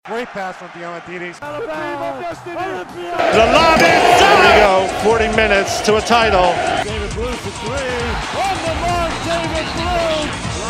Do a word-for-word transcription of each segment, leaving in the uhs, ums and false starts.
Great pass from Diamantidis. The lob is There we go. forty minutes to a title. David Blue for three. On the mark, David Blue.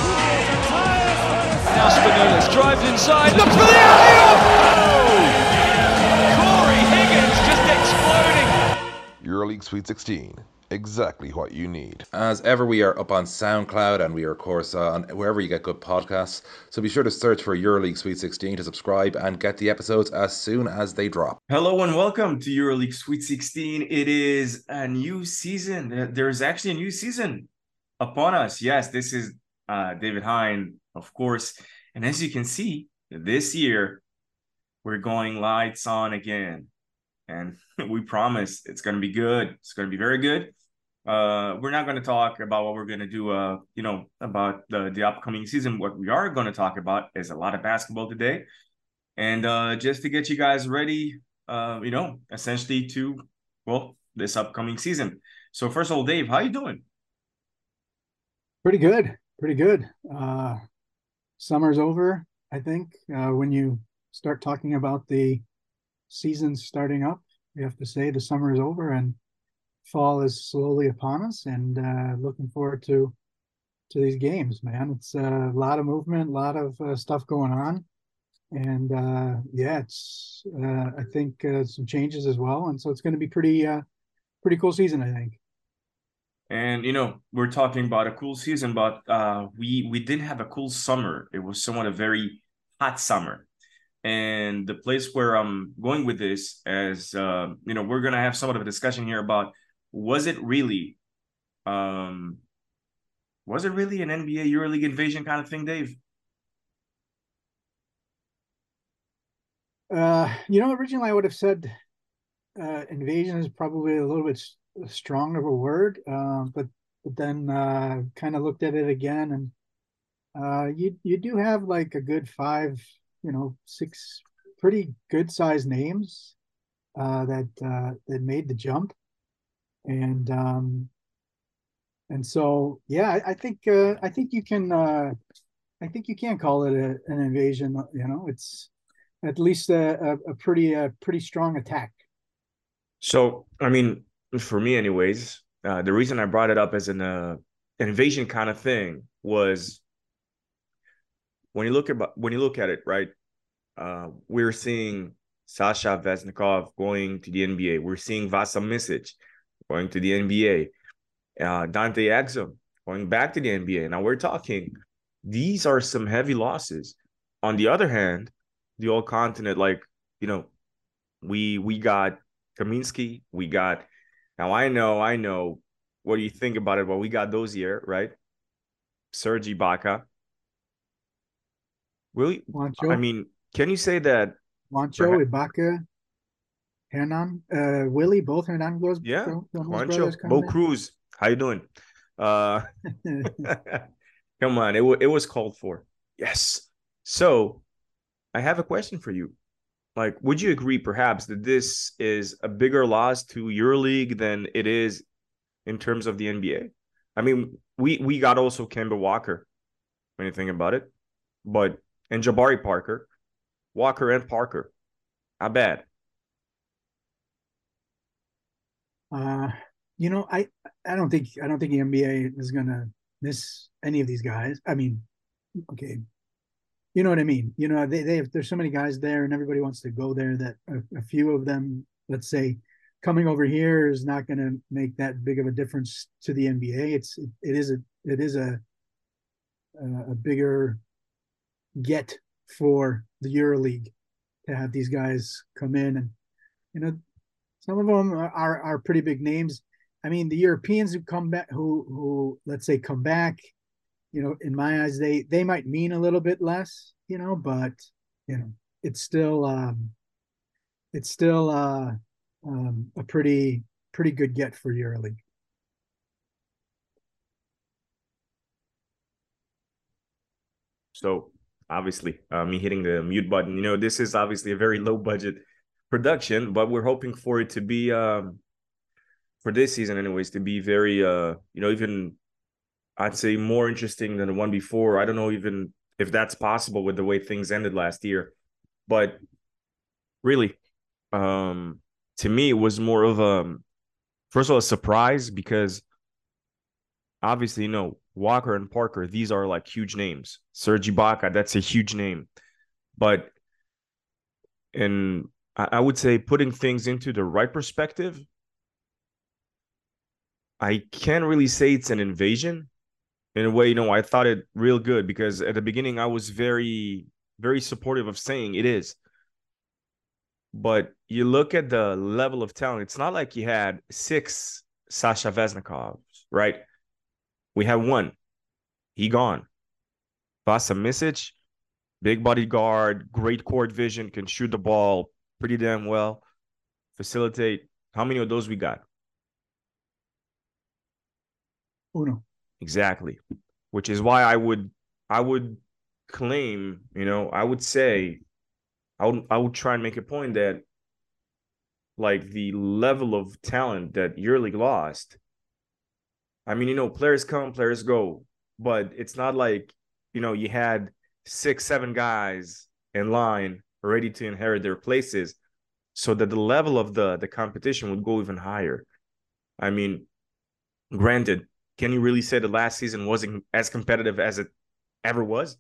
Now Spinellis drives inside. Looks for the alley-oop. Corey Higgins just exploding. EuroLeague Sweet sixteen. Exactly what you need. As ever, we are up on SoundCloud and we are, of course, uh, on wherever you get good podcasts. So be sure to search for EuroLeague Sweet sixteen to subscribe and get the episodes as soon as they drop. Hello and welcome to EuroLeague Sweet sixteen. It is a new season. There's actually a new season upon us. Yes, this is uh, David Hein, of course. And as you can see, this year, we're going lights on again. And we promise it's going to be good. It's going to be very good. Uh, we're not going to talk about what we're going to do, uh, you know, about the, the upcoming season. What we are going to talk about is a lot of basketball today. And uh, just to get you guys ready, uh, you know, essentially to, well, this upcoming season. So first of all, Dave, how you doing? Pretty good. Pretty good. Uh, summer's over, I think. Uh, when you start talking about the season starting up, you have to say the summer is over and fall is slowly upon us, and uh, looking forward to to these games, man. It's uh, a lot of movement, a lot of uh, stuff going on, and uh, yeah, it's uh, I think uh, some changes as well, and so it's going to be pretty uh, pretty cool season, I think. And you know, we're talking about a cool season, but uh, we we didn't have a cool summer. It was somewhat a very hot summer. And the place where I'm going with this is, uh, you know, we're going to have somewhat of a discussion here about, was it really, um, was it really an N B A EuroLeague invasion kind of thing, Dave? Uh, you know, originally I would have said uh, invasion is probably a little bit strong of a word, uh, but but then uh, kind of looked at it again, and uh, you you do have like a good five, you know, six pretty good sized names uh, that uh, that made the jump. And um, and so yeah, I, I think uh, I think you can uh, I think you can call it a, an invasion. You know, it's at least a, a, a pretty a pretty strong attack. So I mean, for me, anyways, uh, the reason I brought it up as an uh, an invasion kind of thing was when you look at when you look at it, right? Uh, we're seeing Sasha Vezenkov going to the N B A. We're seeing Vasa Micic going to the N B A. Uh, Dante Exum going back to the N B A. Now we're talking, these are some heavy losses. On the other hand, the old continent, like, you know, we we got Kaminsky, we got, now I know, I know, what do you think about it? Well, we got Dozier, right? Serge Ibaka. Really? Juancho. I mean, can you say that Juancho, Ibaka, Hernan, uh, Willie, both Hernan Glos, yeah, Juancho, Bo Cruz, how you doing? Uh, come on, it, it was called for. Yes. So I have a question for you. Like, would you agree perhaps that this is a bigger loss to EuroLeague than it is in terms of the N B A? I mean, we, we got also Kemba Walker, when you think about it, but, and Jabari Parker, Walker and Parker. Not bad. Uh, you know, I I don't think I don't think the N B A is gonna miss any of these guys. I mean, okay, you know what I mean. You know, they they have, there's so many guys there, and everybody wants to go there. That a, a few of them, let's say, coming over here is not going to make that big of a difference to the N B A. It's it, it is a it is a a bigger get for the EuroLeague to have these guys come in, and you know, some of them are are pretty big names. I mean, the Europeans who come back, who who let's say come back, you know, in my eyes, they they might mean a little bit less, you know, but you know, it's still um, it's still uh, um, a pretty pretty good get for EuroLeague. So obviously, uh, me hitting the mute button, you know, this is obviously a very low budget production, but we're hoping for it to be, um, for this season anyways, to be very, uh, you know, even, I'd say more interesting than the one before. I don't know even if that's possible with the way things ended last year. But really, um, to me, it was more of a, first of all, a surprise because obviously, you know, Walker and Parker, these are like huge names. Serge Ibaka, that's a huge name. But in, I would say, putting things into the right perspective, I can't really say it's an invasion. In a way, you know, I thought it real good because at the beginning I was very, very supportive of saying it is. But you look at the level of talent, it's not like you had six Sasha Vesnikovs, right? We have one. He gone. Vasa Misic, big body guard, great court vision, can shoot the ball pretty damn well, facilitate. How many of those we got? Uno. Exactly. Which is why I would I would claim, you know, I would say, I would I would try and make a point that like the level of talent that EuroLeague lost. I mean, you know, players come, players go, but it's not like, you know, you had six, seven guys in line ready to inherit their places so that the level of the, the competition would go even higher. I mean, granted, can you really say the last season wasn't as competitive as it ever was?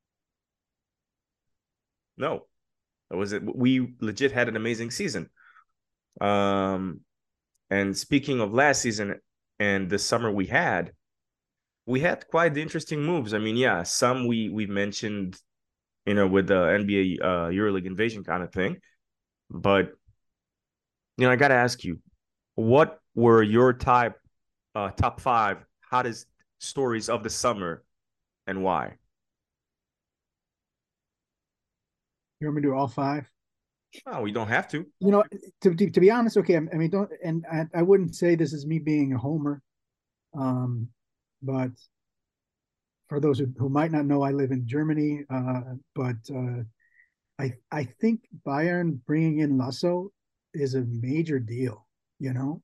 No. It was it. We legit had an amazing season. Um, and speaking of last season and the summer we had, we had quite interesting moves. I mean, yeah, some we we mentioned, you know, with the N B A uh, EuroLeague invasion kind of thing. But you know, I got to ask you, what were your type uh, top five hottest stories of the summer, and why? You want me to do all five? Oh, we don't have to. You know, to, to, to be honest, okay, I, I mean, don't, and I, I wouldn't say this is me being a homer, um, but for those who, who might not know, I live in Germany, uh, but uh, I I think Bayern bringing in Lasso is a major deal, you know?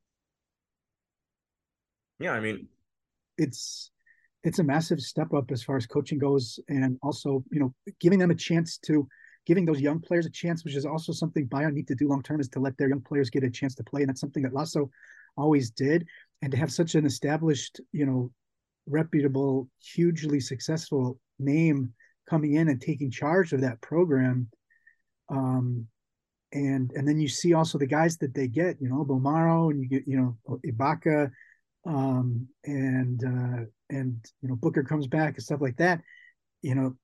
Yeah, I mean, it's it's a massive step up as far as coaching goes, and also, you know, giving them a chance to giving those young players a chance, which is also something Bayern need to do long term, is to let their young players get a chance to play, and that's something that Lasso always did. And to have such an established, you know, reputable, hugely successful name coming in and taking charge of that program, um, and and then you see also the guys that they get, you know, Bomaro, and you get, you know, Ibaka, um, and uh, and you know, Booker comes back and stuff like that. You know,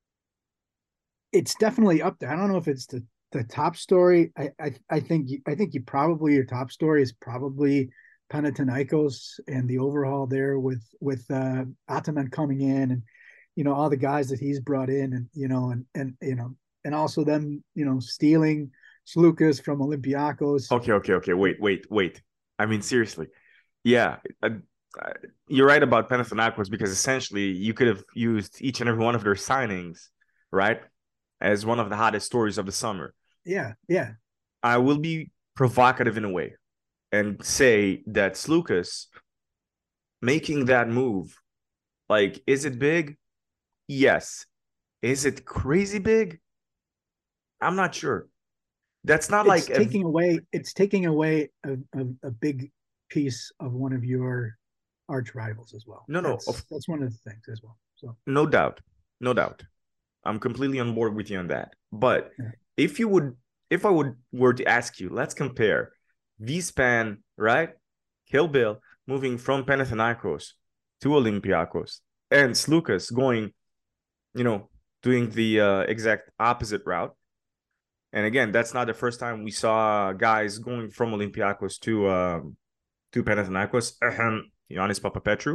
it's definitely up there. I don't know if it's the the top story. I I, I think I think you probably your top story is probably Panathinaikos and the overhaul there with with uh, Ataman coming in, and you know, all the guys that he's brought in, and you know, and and you know, and also them, you know, stealing Slukas from Olympiacos. Okay, okay, okay. Wait, wait, wait. I mean, seriously. Yeah, uh, uh, you're right about Panathinaikos, because essentially you could have used each and every one of their signings, right, as one of the hottest stories of the summer. Yeah, yeah. I will be provocative in a way and say that Slukas making that move, like, is it big? Yes. Is it crazy big? I'm not sure. That's not it's like taking a, away. It's taking away a, a, a big piece of one of your arch rivals as well. No, no, that's, of, that's one of the things as well. So no doubt, no doubt, I'm completely on board with you on that. But yeah. if you would, if I would were to ask you, let's compare V-Span, right, Kill Bill moving from Panathinaikos to Olympiacos, and Slukas going, you know, doing the uh, exact opposite route. And again, that's not the first time we saw guys going from Olympiacos to um, to Panathinaikos. Ahem, Giannis Papapetru.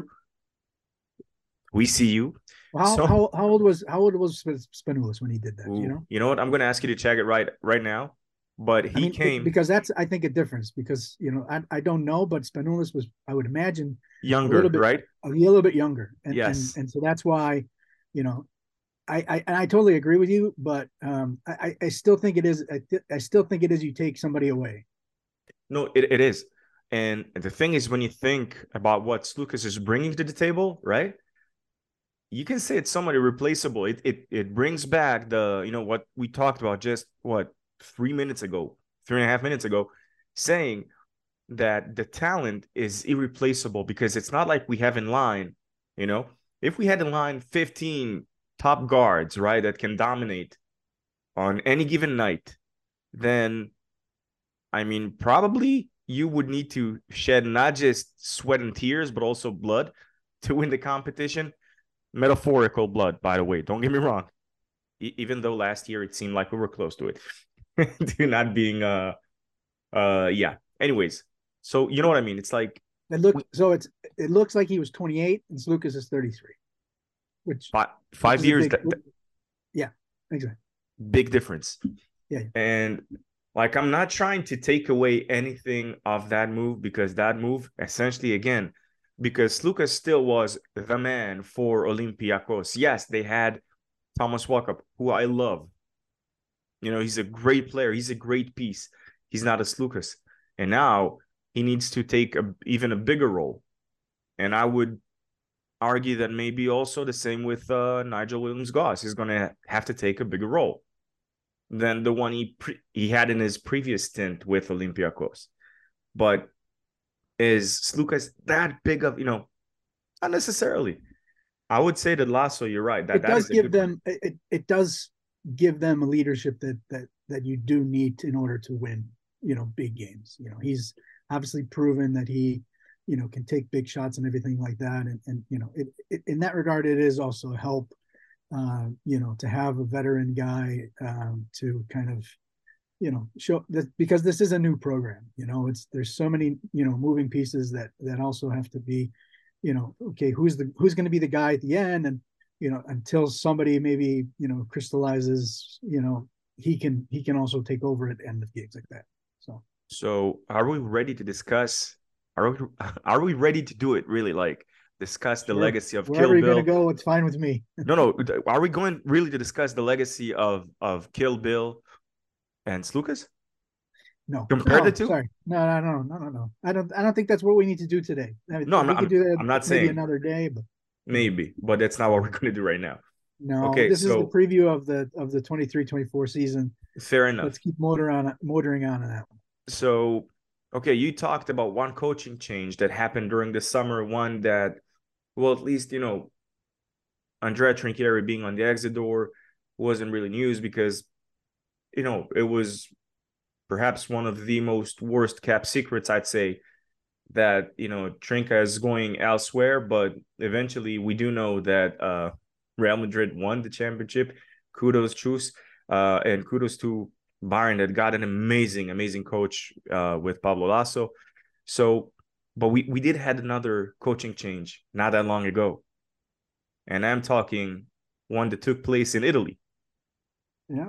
We see you. Well, how, so, how how old was how old was Spanoulis when he did that? Ooh, you know. You know what? I'm going to ask you to check it right right now. But he I mean, came because that's, I think, a difference, because you know, I, I don't know, but Spanoulis was, I would imagine, younger, a little bit, right? A little bit younger, and yes, and, and so that's why, you know. I, I and I totally agree with you, but um, I, I still think it is. I, th- I still think it is. You take somebody away. No, it, it is, and the thing is, when you think about what Slukas is bringing to the table, right? you can say it's somewhat irreplaceable. It it it brings back the, you know, what we talked about just what three minutes ago, three and a half minutes ago, saying that the talent is irreplaceable because it's not like we have in line, you know, if we had in line fifteen top guards, right, that can dominate on any given night, then I mean, probably you would need to shed not just sweat and tears, but also blood to win the competition. Metaphorical blood, by the way. Don't get me wrong. E- even though last year it seemed like we were close to it, to not being uh uh yeah. Anyways, so you know what I mean. It's like It look so it's it looks like he was twenty-eight and Lucas is thirty-three, which five, five which years. big, that, that, yeah, exactly. Big difference. Yeah. And like, I'm not trying to take away anything of that move, because that move essentially, again, because Lucas still was the man for Olympiacos. Yes, they had Thomas Walkup, who I love. You know, he's a great player. He's a great piece. He's not as Lucas. And now he needs to take a, even a bigger role. And I would argue that maybe also the same with uh, Nigel Williams-Goss. He's going to have to take a bigger role than the one he pre- he had in his previous stint with Olympiacos. But is Lucas that big of, you know, not necessarily. I would say that Lasso, you're right. That, it that does give them one. it, it does give them a leadership that that that you do need in order to win, you know, big games. You know, he's obviously proven that he, you know, can take big shots and everything like that. And and you know, it, it in that regard, it is also a help, uh, you know, to have a veteran guy um, to kind of, you know, show that, because this is a new program. You know, it's there's so many, you know, moving pieces that that also have to be, you know, okay, who's the who's going to be the guy at the end, and you know, until somebody maybe, you know, crystallizes, you know, he can he can also take over at the end of games like that. So so are we ready to discuss? Are we are we ready to do it really? Like discuss the sure. legacy of Wherever Kill you're Bill? going to go, it's fine with me. no, no. Are we going really to discuss the legacy of of Kill Bill and Lucas? No, compare no, the two. Sorry, no, no, no, no, no, no. I don't. I don't think that's what we need to do today. I mean, no, I'm we not. could do that. I'm not maybe saying another day, but maybe, but that's not what we're going to do right now. No, okay, this so, is the preview of the of the twenty-three twenty-four season. Fair enough. Let's keep motor on motoring on in that one. So, okay, you talked about one coaching change that happened during the summer, one that, well, at least, you know, Andrea Trinchieri being on the exit door wasn't really news because, you know, it was perhaps one of the most worst kept secrets, I'd say, that, you know, Trinca is going elsewhere. But eventually we do know that uh, Real Madrid won the championship. Kudos, Chus, uh, and kudos to Bayern that got an amazing, amazing coach uh, with Pablo Lasso. So, but we, we did had another coaching change not that long ago. And I'm talking one that took place in Italy. Yeah.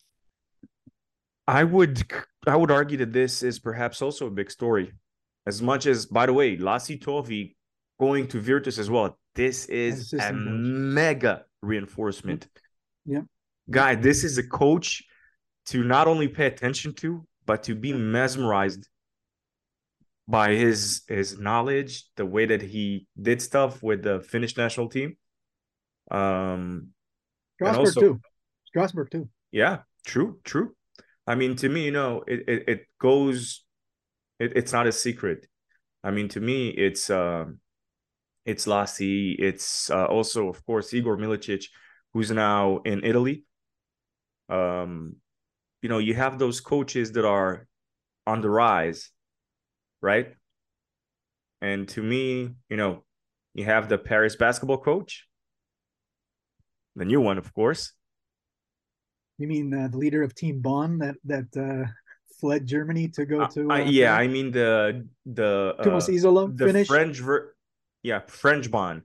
I would I would argue that this is perhaps also a big story. As much as, by the way, Lassi Tovi going to Virtus as well. This is a coach. Mega reinforcement. Yeah. Guy, this is a coach to not only pay attention to, but to be mesmerized by his his knowledge, the way that he did stuff with the Finnish national team. Um, Strasbourg also, too. Strasbourg too. Yeah, true, true. I mean, to me, you know, it it, it goes. It, it's not a secret. I mean, to me, it's um, it's Lassi. It's uh, also, of course, Igor Milicic, who's now in Italy. Um, you know, you have those coaches that are on the rise, right? And to me, you know, you have the Paris basketball coach, the new one, of course. You mean uh, the leader of Team Bonn that that uh, fled Germany to go to? Uh, uh, yeah, I mean the the uh, Thomas Isola, the Finnish. French ver- yeah, French Bonn.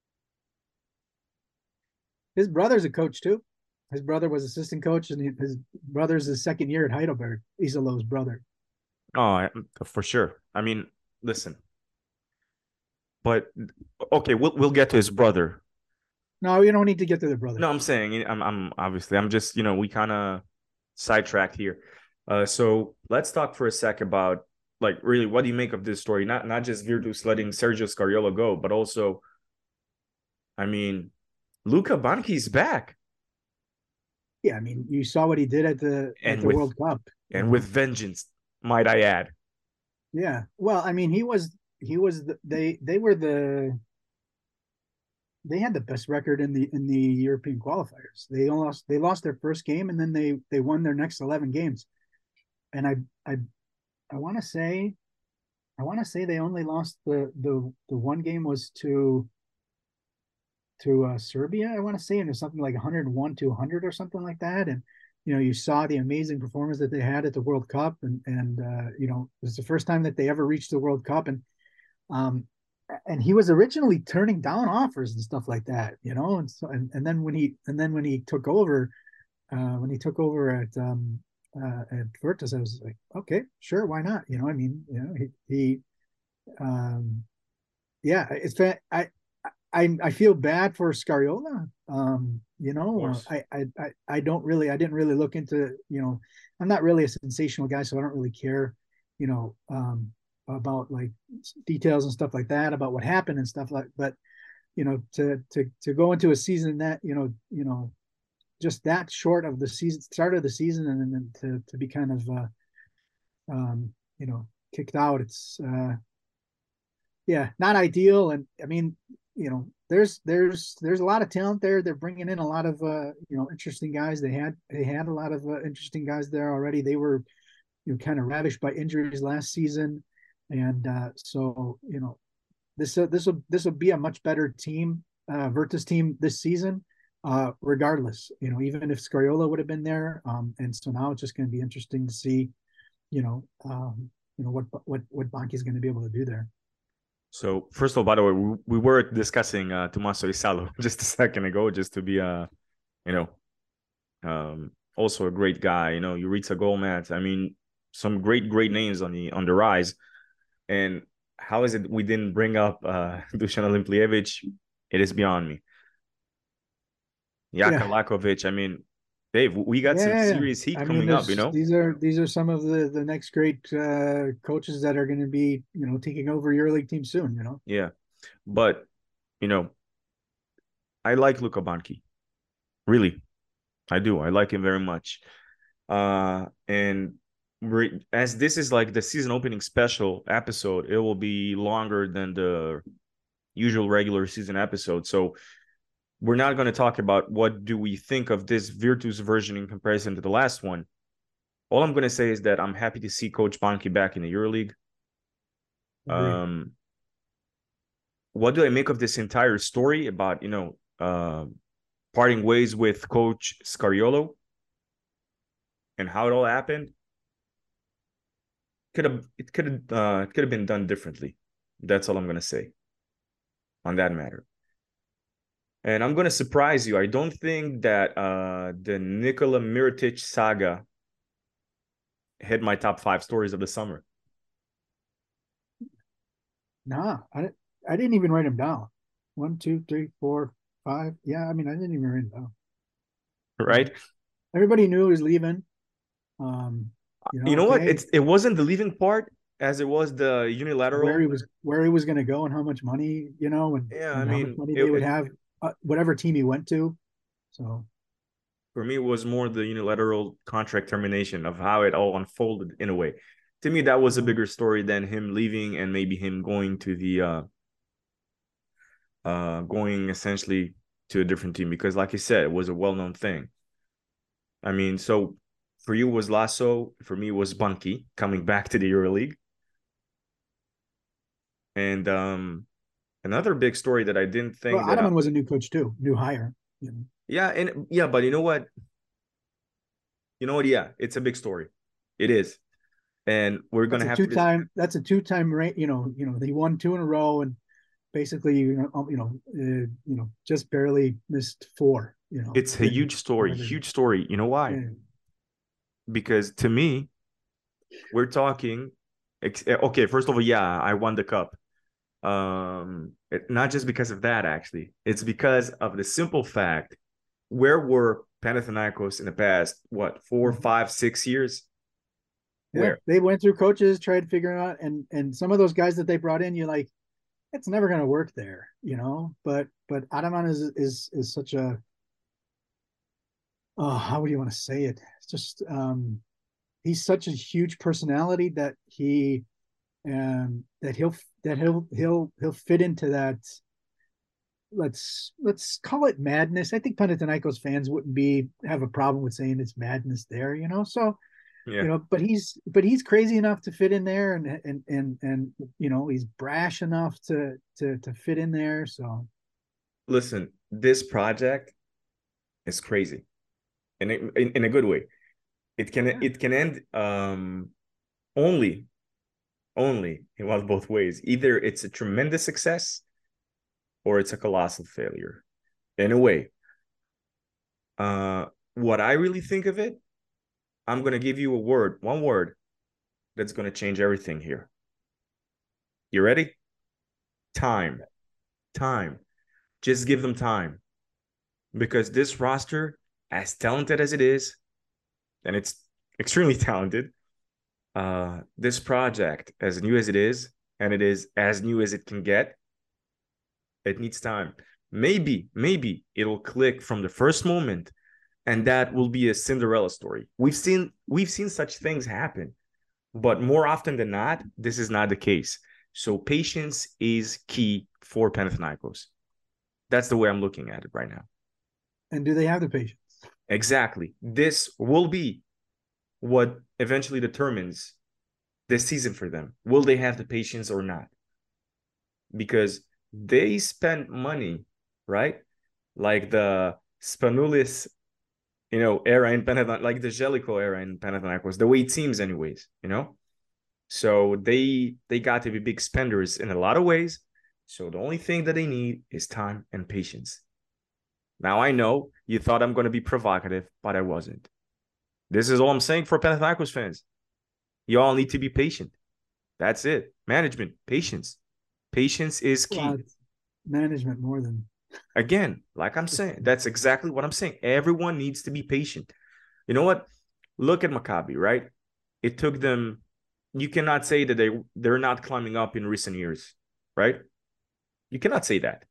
His brother's a coach too. His brother was assistant coach, and his brother's his second year at Heidelberg. Isolo's brother. Oh, for sure. I mean, listen. But okay, we'll we'll get to his brother. No, you don't need to get to the brother. No, I'm saying I'm I'm obviously I'm just, you know, we kind of sidetracked here. Uh, so let's talk for a sec about, like, really, what do you make of this story? Not not just Virtus letting Sergio Scariolo go, but also, I mean, Luka Banki's back. Yeah, I mean, you saw what he did at the And at the with, World Cup, and with vengeance, might I add. Yeah, well, I mean, he was he was the, they they were the they had the best record in the in the European qualifiers. They lost they lost their first game, and then they they won their next eleven games. And I I I want to say I want to say they only lost the the the one game was to to uh, Serbia. I want to say, and it was something like one hundred one to one hundred or something like that. And you know, you saw the amazing performance that they had at the World Cup, and and uh, you know, it was the first time that they ever reached the World Cup, and um, and he was originally turning down offers and stuff like that, you know, and so and, and then when he and then when he took over, uh, when he took over at um, uh, at Virtus, I was like, okay, sure, why not? You know, I mean, you know, he he, um, yeah, it's I I I feel bad for Scariolo. Um, you know, I, I I I don't really I didn't really look into, you know, I'm not really a sensational guy, so I don't really care, you know, um, about like details and stuff like that about what happened and stuff like. But you know, to to to go into a season that you know you know just that short of the season start of the season and then to to be kind of uh, um, you know kicked out, it's uh, yeah, not ideal. And I mean, you know, there's there's there's a lot of talent there. They're bringing in a lot of uh, you know interesting guys. They had they had a lot of uh, interesting guys there already. They were you know kind of ravished by injuries last season, and uh, so you know this uh, this will this will be a much better team, uh, Virtus team this season, uh, regardless. You know, even if Scariolo would have been there, um, and so now it's just going to be interesting to see, you know, um, you know what what what Banchi is going to be able to do there. So first of all, by the way, we, we were discussing uh, Tommaso Isalo just a second ago, just to be, uh, you know, um, also a great guy. You know, Jurica Gomez. I mean, some great, great names on the on the rise. And how is it we didn't bring up uh, Dusan Olimplijevic? It is beyond me. Jaka Yeah. Lakovic. I mean, Dave, we got Yeah, some yeah, yeah. serious heat I coming mean, up. You know, these are these are some of the the next great uh, coaches that are going to be you know taking over EuroLeague team soon. You know. Yeah, but you know, I like Luka Banchi. Really, I do. I like him very much. Uh, and re- as this is like the season opening special episode, it will be longer than the usual regular season episode. So we're not going to talk about what do we think of this Virtus version in comparison to the last one. All I'm going to say is that I'm happy to see Coach Banchi back in the EuroLeague. Um, what do I make of this entire story about, you know, uh, parting ways with Coach Scariolo and how it all happened? Could have it could have uh, it could have been done differently. That's all I'm going to say on that matter. And I'm going to surprise you. I don't think that uh, the Nikola Mirotic saga hit my top five stories of the summer. Nah, I didn't. I didn't even write them down. One, two, three, four, five. Yeah, I mean, I didn't even write them down. Right? Everybody knew he was leaving. Um, you know, you know okay, what? It's it wasn't the leaving part as it was the unilateral. Where he was, where he was going to go, and how much money, you know, and, yeah, and I how mean, much money it, they would it, have, uh, whatever team he went to. So for me, it was more the unilateral contract termination of how it all unfolded in a way. To me, that was a bigger story than him leaving and maybe him going to the uh, uh, going essentially to a different team. Because, like I said, it was a well-known thing. I mean, so for you it was Lasso. For me, it was Banchi coming back to the EuroLeague. And um, another big story that I didn't think well, that Ataman I, was a new coach too, new hire. You know? Yeah, and yeah, but you know what? You know what? Yeah, it's a big story. It is. And we're going to have two to time. That's a two time rate. You know, you know, they won two in a row, and basically, you know, you know, uh, you know, just barely missed four. You know, it's a huge story. Whatever. Huge story. You know why? Yeah. Because to me, we're talking. Okay, first of all, yeah, I won the cup. Um, it, not just because of that. Actually, it's because of the simple fact: where were Panathinaikos in the past? What four, five, six years? Yeah, Where they went through coaches, tried figuring out, and and some of those guys that they brought in, you're like, it's never going to work there, you know. But but Ataman is is is such a oh, how would you want to say it? It's just um, he's such a huge personality that he um that he'll that he'll he'll he'll fit into that. Let's let's call it madness. I think Panathinaikos fans wouldn't be have a problem with saying it's madness there, you know. So Yeah. you know, but he's but he's crazy enough to fit in there, and and and and you know, he's brash enough to to to fit in there. So Listen, this project is crazy, in a, in, in a good way. It can yeah. it can end um only only in one of both ways. Either it's a tremendous success or it's a colossal failure. In a way, uh, what I really think of it, I'm gonna give you a word, one word that's gonna change everything here. You ready? Time. Time. Just give them time. Because this roster, as talented as it is, and it's extremely talented, uh, this project, as new as it is, and it is as new as it can get, it needs time. Maybe, maybe it'll click from the first moment, and that will be a Cinderella story. We've seen we've seen such things happen, but more often than not, this is not the case. So patience is key for Panathinaikos. That's the way I'm looking at it right now. And do they have the patience? Exactly. This will be what eventually determines this season for them. Will they have the patience or not? Because they spent money, right? Like the Spanulis, you know, era in Panathinaikos, like the Jellicoe era in Panathinaikos, the way it seems anyways, you know? So they they got to be big spenders in a lot of ways. So the only thing that they need is time and patience. Now I know you thought I'm going to be provocative, but I wasn't. This is all I'm saying for Panathinaikos fans. You all need to be patient. That's it. Management, patience. Patience is key. Well, management more than Again, like I'm saying, that's exactly what I'm saying. Everyone needs to be patient. You know what? Look at Maccabi, right? It took them. You cannot say that they they're not climbing up in recent years, right? You cannot say that.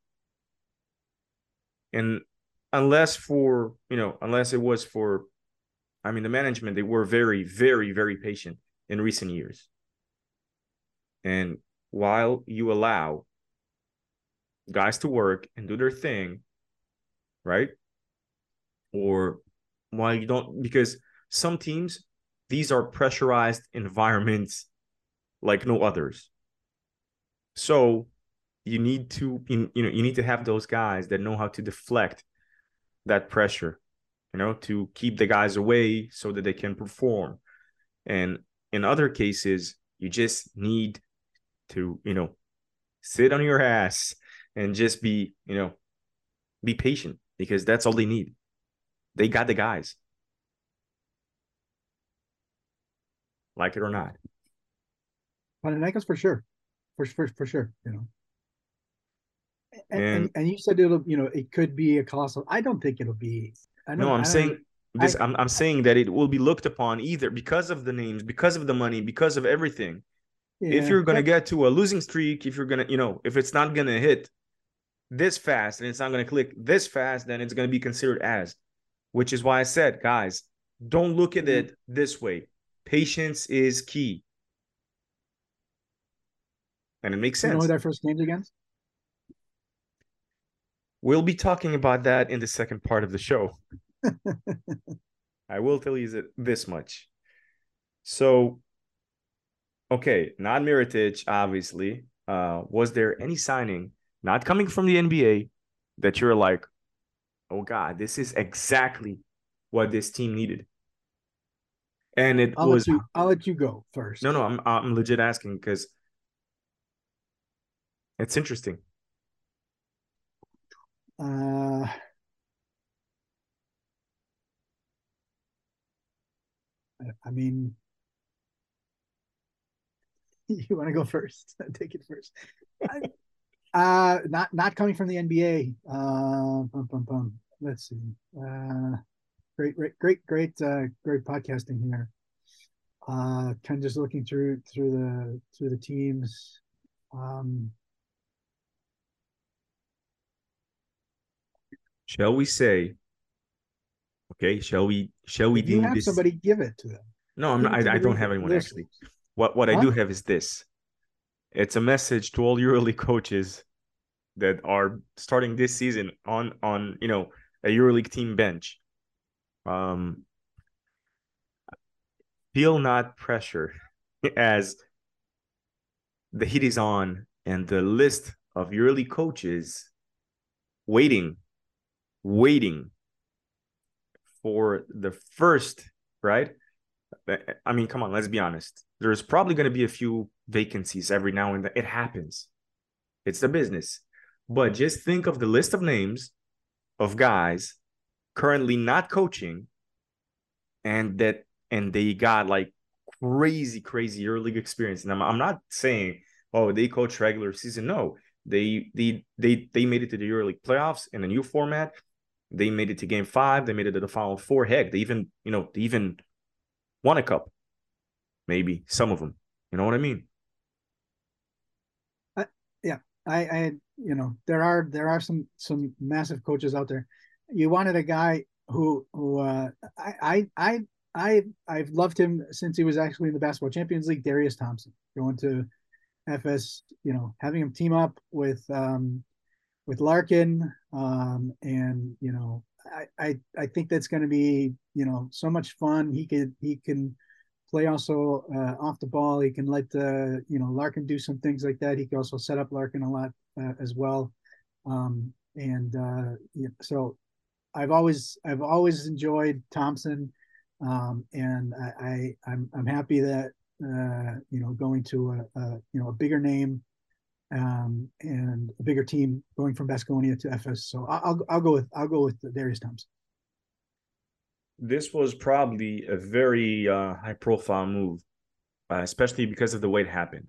And unless for, you know, unless it was for, I mean, the management, they were very, very, very patient in recent years. And while you allow guys to work and do their thing, right? Or while you don't, because some teams, these are pressurized environments like no others. So you need to, you know, you need to have those guys that know how to deflect that pressure, you know, to keep the guys away so that they can perform. And in other cases, you just need to, you know, sit on your ass and just be, you know, be patient, because that's all they need. They got the guys. Like it or not. Panathinaikos for sure. For, for, for sure, you know. And, And, and and you said it'll, you know, it could be a colossal. I don't think it'll be. I don't, no, I'm I don't, saying this. I, I'm I'm saying that it will be looked upon either because of the names, because of the money, because of everything. yeah, If you're gonna but, get to a losing streak, if you're gonna, you know, if it's not gonna hit this fast and it's not gonna click this fast, then it's gonna be considered as. Which is why I said, guys, don't look at it this way. Patience is key, and it makes you know sense. who their first game's against? We'll be talking about that in the second part of the show. I will tell you this much. So, okay, not Mirotic, obviously. Uh, was there any signing not coming from the N B A that you're like, oh God, this is exactly what this team needed? And it I'll was. let you. I'll let you go first. No, no, I'm I'm legit asking because it's interesting. Uh, I mean, you want to go first? Take it first. uh, not not coming from the N B A. Uh, bum, bum, bum. Let's see. Uh, great, great, great, great, uh, great podcasting here. Uh, kind of just looking through through the through the teams. Um, Shall we say, okay, shall we shall we If you deem have this? somebody, give it to them. No, I'm Give not, it to I, I the don't have anyone listeners. actually. What what I Huh? do have is this. It's a message to all EuroLeague coaches that are starting this season on on you know a EuroLeague team bench. Um, feel not pressure as the heat is on and the list of EuroLeague coaches waiting, waiting for the first, right? I mean, come on, let's be honest. There's probably going to be a few vacancies every now and then. It happens. It's the business. But just think of the list of names of guys currently not coaching and that and they got like crazy, crazy EuroLeague experience. And I'm, I'm not saying, oh, they coach regular season. No, they they they they made it to the EuroLeague playoffs in a new format. They made it to game five. They made it to the final four. Heck, they even, you know, they even won a cup. Maybe some of them. You know what I mean? I, yeah, I, I, you know, there are there are some some massive coaches out there. You wanted a guy who who uh, I I I I I've loved him since he was actually in the Basketball Champions League. Darius Thompson going to F S, you know, having him team up with um, with Larkin, um, and you know, I I, I think that's going to be, you know, so much fun. He could he can play also uh, off the ball. He can let uh, you know, Larkin do some things like that. He can also set up Larkin a lot uh, as well. Um, and uh, yeah, so I've always I've always enjoyed Thompson, um, and I, I I'm I'm happy that uh, you know, going to a, a you know, a bigger name, um, and a bigger team, going from Baskonia to F S. So I'll I'll go with I'll go with Darius Thompson. This was probably a very uh, high profile move, uh, especially because of the way it happened.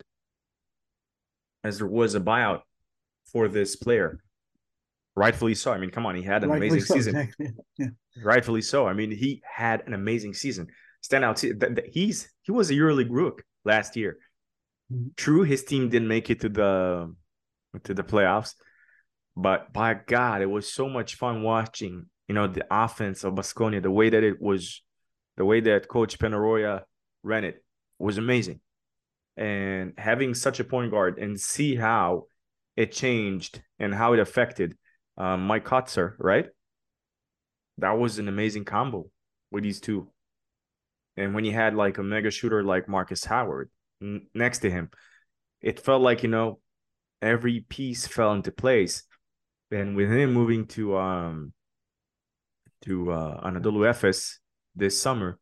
As there was a buyout for this player. Rightfully so. I mean, come on, he had an Rightfully amazing so, season. exactly. Yeah. Rightfully so. I mean, he had an amazing season. Standout. He's he was a EuroLeague rook last year. Mm-hmm. True, his team didn't make it to the to the playoffs, but by God, it was so much fun watching. You know, the offense of Baskonia, the way that it was, the way that Coach Penaroya ran it was amazing. And having such a point guard and see how it changed and how it affected um, Mike Kotzer, right? That was an amazing combo with these two. And when you had like a mega shooter like Marcus Howard n- next to him, it felt like, you know, every piece fell into place. And with him moving to um to uh, Anadolu Efes this summer,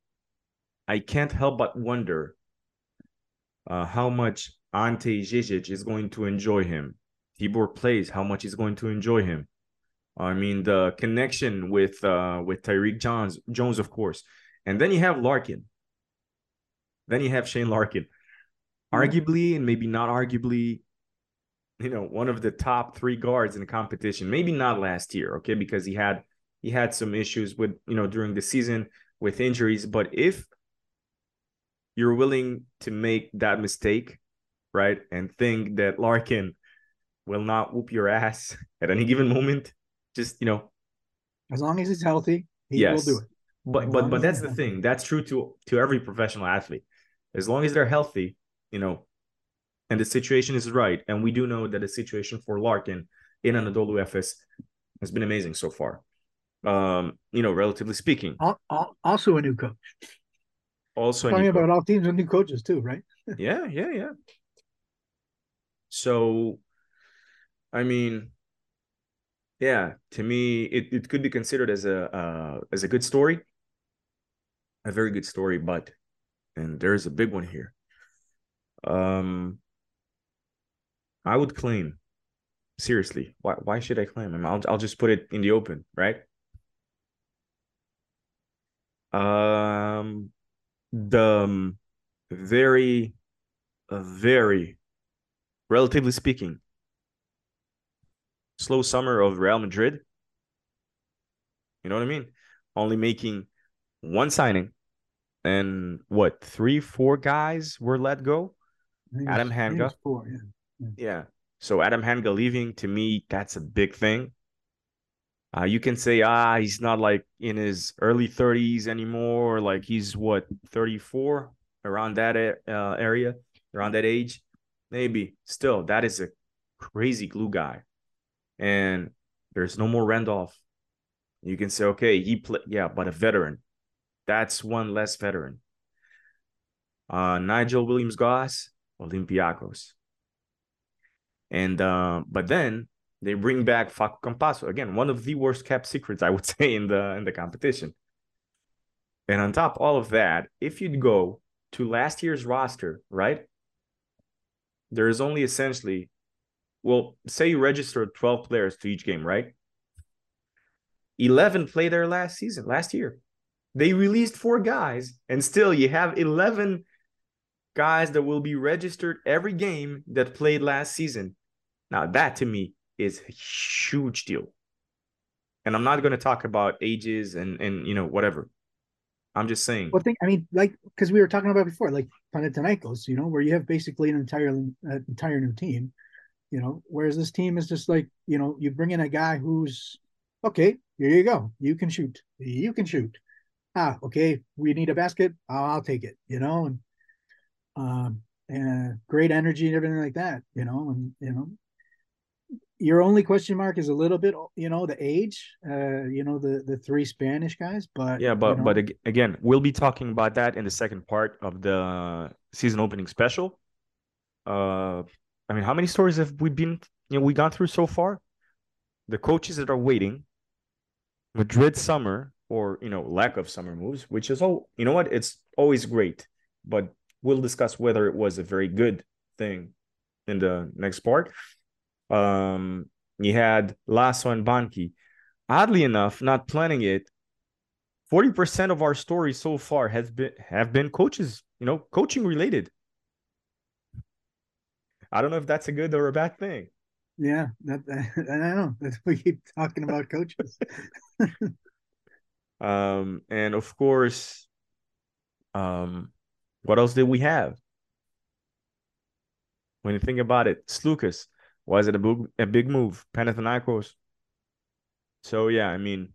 I can't help but wonder uh, how much Ante Žižić is going to enjoy him. Tibor plays, how much he's going to enjoy him. I mean, the connection with uh, with Tyreek Jones, Jones, of course. And then you have Larkin. Then you have Shane Larkin. Arguably, and maybe not arguably, you know, one of the top three guards in the competition. Maybe not last year, okay, because he had he had some issues with, you know, during the season with injuries. But if you're willing to make that mistake, right, and think that Larkin will not whoop your ass at any given moment, just, you know, as long as he's healthy, he yes. will do it. But but but that's the thing. That's true to to every professional athlete. As long as they're healthy, you know, and the situation is right. And we do know that the situation for Larkin in Anadolu Efes has been amazing so far. Um, you know, relatively speaking. Also a new coach. Also, talking about all teams with new coaches too, right? yeah, yeah, yeah. So, I mean, yeah, to me, it, it could be considered as a uh, as a good story, a very good story. But, and there's a big one here. Um, I would claim, seriously, why why should I claim him? I'll I'll just put it in the open, right? Um, the um, very, uh, very, relatively speaking, slow summer of Real Madrid. You know what I mean? Only making one signing, and what, three, four guys were let go. Adam Hanga. Four, yeah. yeah. Yeah. So Adam Hanga leaving, to me, that's a big thing. Uh, you can say, ah, he's not like in his early thirties anymore. Like he's what, thirty-four, around that uh, area, around that age. Maybe. Still, that is a crazy glue guy. And there's no more Randolph. You can say, okay, he played, yeah, but a veteran. That's one less veteran. Uh, Nigel Williams-Goss, Olympiacos. And uh, but then they bring back Facu Campasso, again, one of the worst kept secrets, I would say, in the in the competition. And on top of all of that, if you'd go to last year's roster, right? There is only essentially, well, say you registered twelve players to each game, right? eleven played there last season, last year. They released four guys, and still you have eleven guys that will be registered every game that played last season. Now, that to me is a huge deal. And I'm not going to talk about ages and, and you know, whatever. I'm just saying. Well, think, I mean, like, because we were talking about before, like Panathinaikos, you know, where you have basically an entire, uh, entire new team, you know, whereas this team is just like, you know, you bring in a guy who's, okay, here you go. You can shoot. You can shoot. Ah, okay, we need a basket. Oh, I'll take it, you know, and, um, and great energy and everything like that, you know, and, you know, your only question mark is a little bit, you know, the age, uh, you know, the the three Spanish guys, but yeah, but you know, but again, we'll be talking about that in the second part of the season opening special. Uh, I mean, how many stories have we been, you know, we gone through so far? The coaches that are waiting, Madrid summer, or you know, lack of summer moves, which is all, you know what, it's always great, but we'll discuss whether it was a very good thing in the next part. Um, you had Lasso and Banki. Oddly enough, not planning it, forty percent of our stories so far has been have been coaches, you know, coaching related. I don't know if that's a good or a bad thing. Yeah, that, I don't know. We keep talking about coaches. um, and of course, um, what else did we have? When you think about it, Slukas, was it a big, a big move? Panathinaikos. So, yeah, I mean,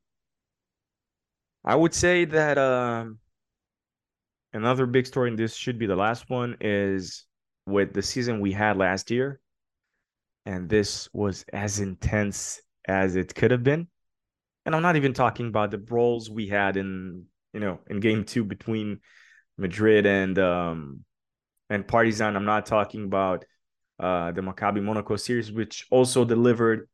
I would say that um, another big story, and this should be the last one, is with the season we had last year. And this was as intense as it could have been. And I'm not even talking about the brawls we had in, you know, in game two between Madrid and um, and Partizan. I'm not talking about uh, the Maccabi Monaco series, which also delivered,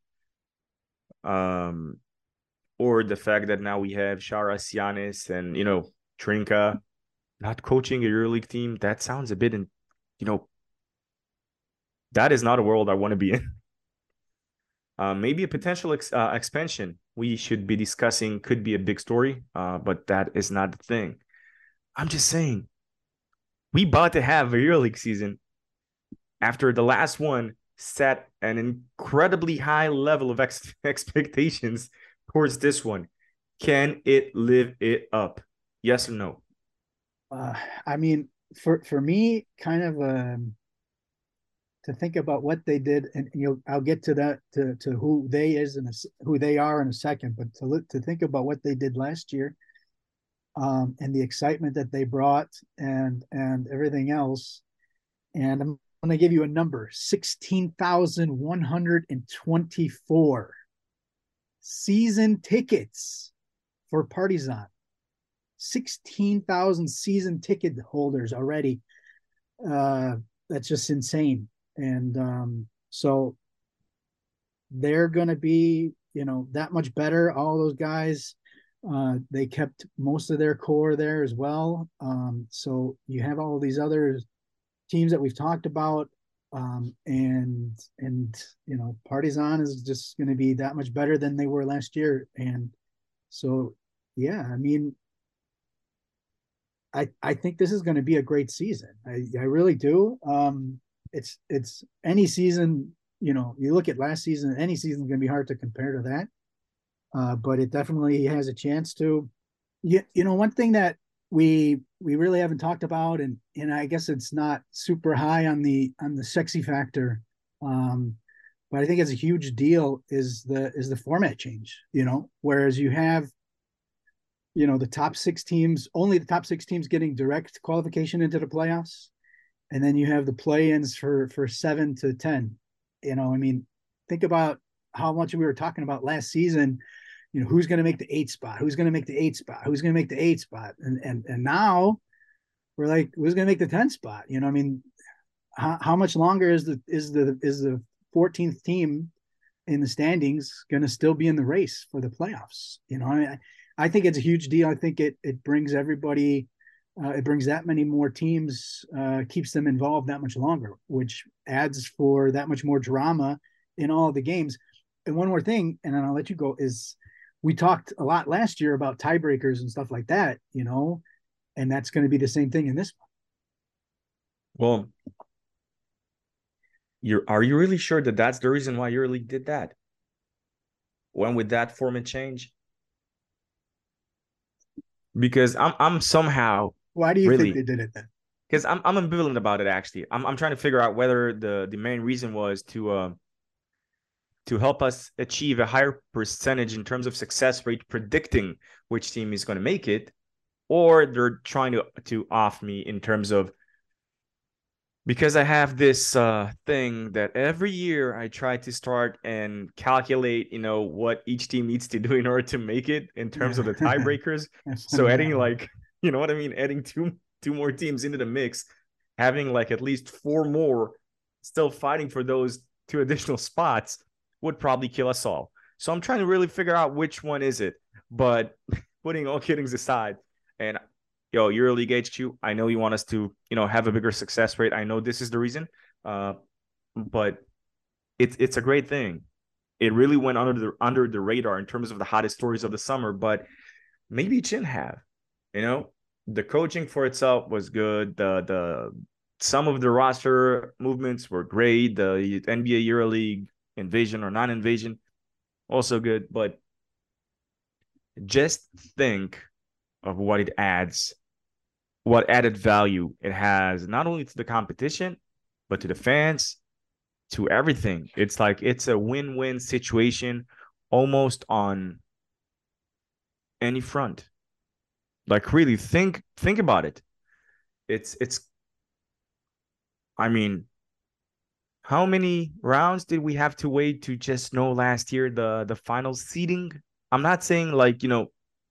um, or the fact that now we have Shara Sianis and, you know, Trinka not coaching a EuroLeague team. That sounds a bit, in, you know, that is not a world I want to be in. Uh, maybe a potential ex- uh, expansion we should be discussing could be a big story, uh, but that is not the thing. I'm just saying, we about to have a EuroLeague season after the last one set an incredibly high level of ex- expectations towards this one. Can it live it up? Yes or no? Uh, I mean, for for me, kind of um, to think about what they did, and you know, I'll get to that to to who they is and who they are in a second. But to look to think about what they did last year, um, and the excitement that they brought, and and everything else, and I'm going to give you a number: sixteen thousand one hundred and twenty-four season tickets for Partizan. sixteen thousand season ticket holders already. Uh, that's just insane. And um, so they're going to be, you know, that much better. All those guys, uh, they kept most of their core there as well. Um, so you have all these other teams that we've talked about. Um, and, and, you know, Partizan is just going to be that much better than they were last year. And so, yeah, I mean, I, I think this is going to be a great season. I, I really do. Um, it's it's any season, you know, you look at last season, any season is going to be hard to compare to that. Uh, but it definitely has a chance to. You, you know, one thing that we we really haven't talked about, and and I guess it's not super high on the on the sexy factor, um, but I think it's a huge deal is the is the format change. You know, whereas you have, you know, the top six teams, only the top six teams getting direct qualification into the playoffs, and then you have the play-ins for for seven to ten. You know, I mean, think about how much we were talking about last season. You know, who's going to make the eight spot? Who's going to make the eight spot? Who's going to make the eight spot? And and and now we're like, who's going to make the ten spot? You know, I mean, how, how much longer is the is the is the fourteenth team in the standings going to still be in the race for the playoffs? You know, I mean, I, I think it's a huge deal. I think it it brings everybody, uh, it brings that many more teams, uh, keeps them involved that much longer, which adds for that much more drama in all of the games. And one more thing, and then I'll let you go, is we talked a lot last year about tiebreakers and stuff like that, you know, and that's going to be the same thing in this one. Well, you're are you really sure that that's the reason why EuroLeague did that? When would that format change? Because I'm I'm somehow why do you really, think they did it then? Because I'm I'm ambivalent about it actually. I'm I'm trying to figure out whether the the main reason was to uh, to help us achieve a higher percentage in terms of success rate predicting which team is going to make it, or they're trying to to off me in terms of, because I have this uh, thing that every year I try to start and calculate, you know, what each team needs to do in order to make it in terms of the tiebreakers. So adding like, you know what I mean? Adding two two more teams into the mix, having like at least four more still fighting for those two additional spots would probably kill us all. So I'm trying to really figure out which one is it. But putting all kiddings aside, and yo, EuroLeague H Q, I know you want us to, you know, have a bigger success rate. I know this is the reason, uh, but it's it's a great thing. It really went under the under the radar in terms of the hottest stories of the summer, but maybe it shouldn't have. You know, the coaching for itself was good. The the some of the roster movements were great. The N B A EuroLeague invasion or non-invasion, also good. But just think of what it adds, what added value it has, not only to the competition, but to the fans, to everything. It's like it's a win-win situation almost on any front. Like really think think about it. It's it's I mean, how many rounds did we have to wait to just know last year the the final seeding? I'm not saying like, you know,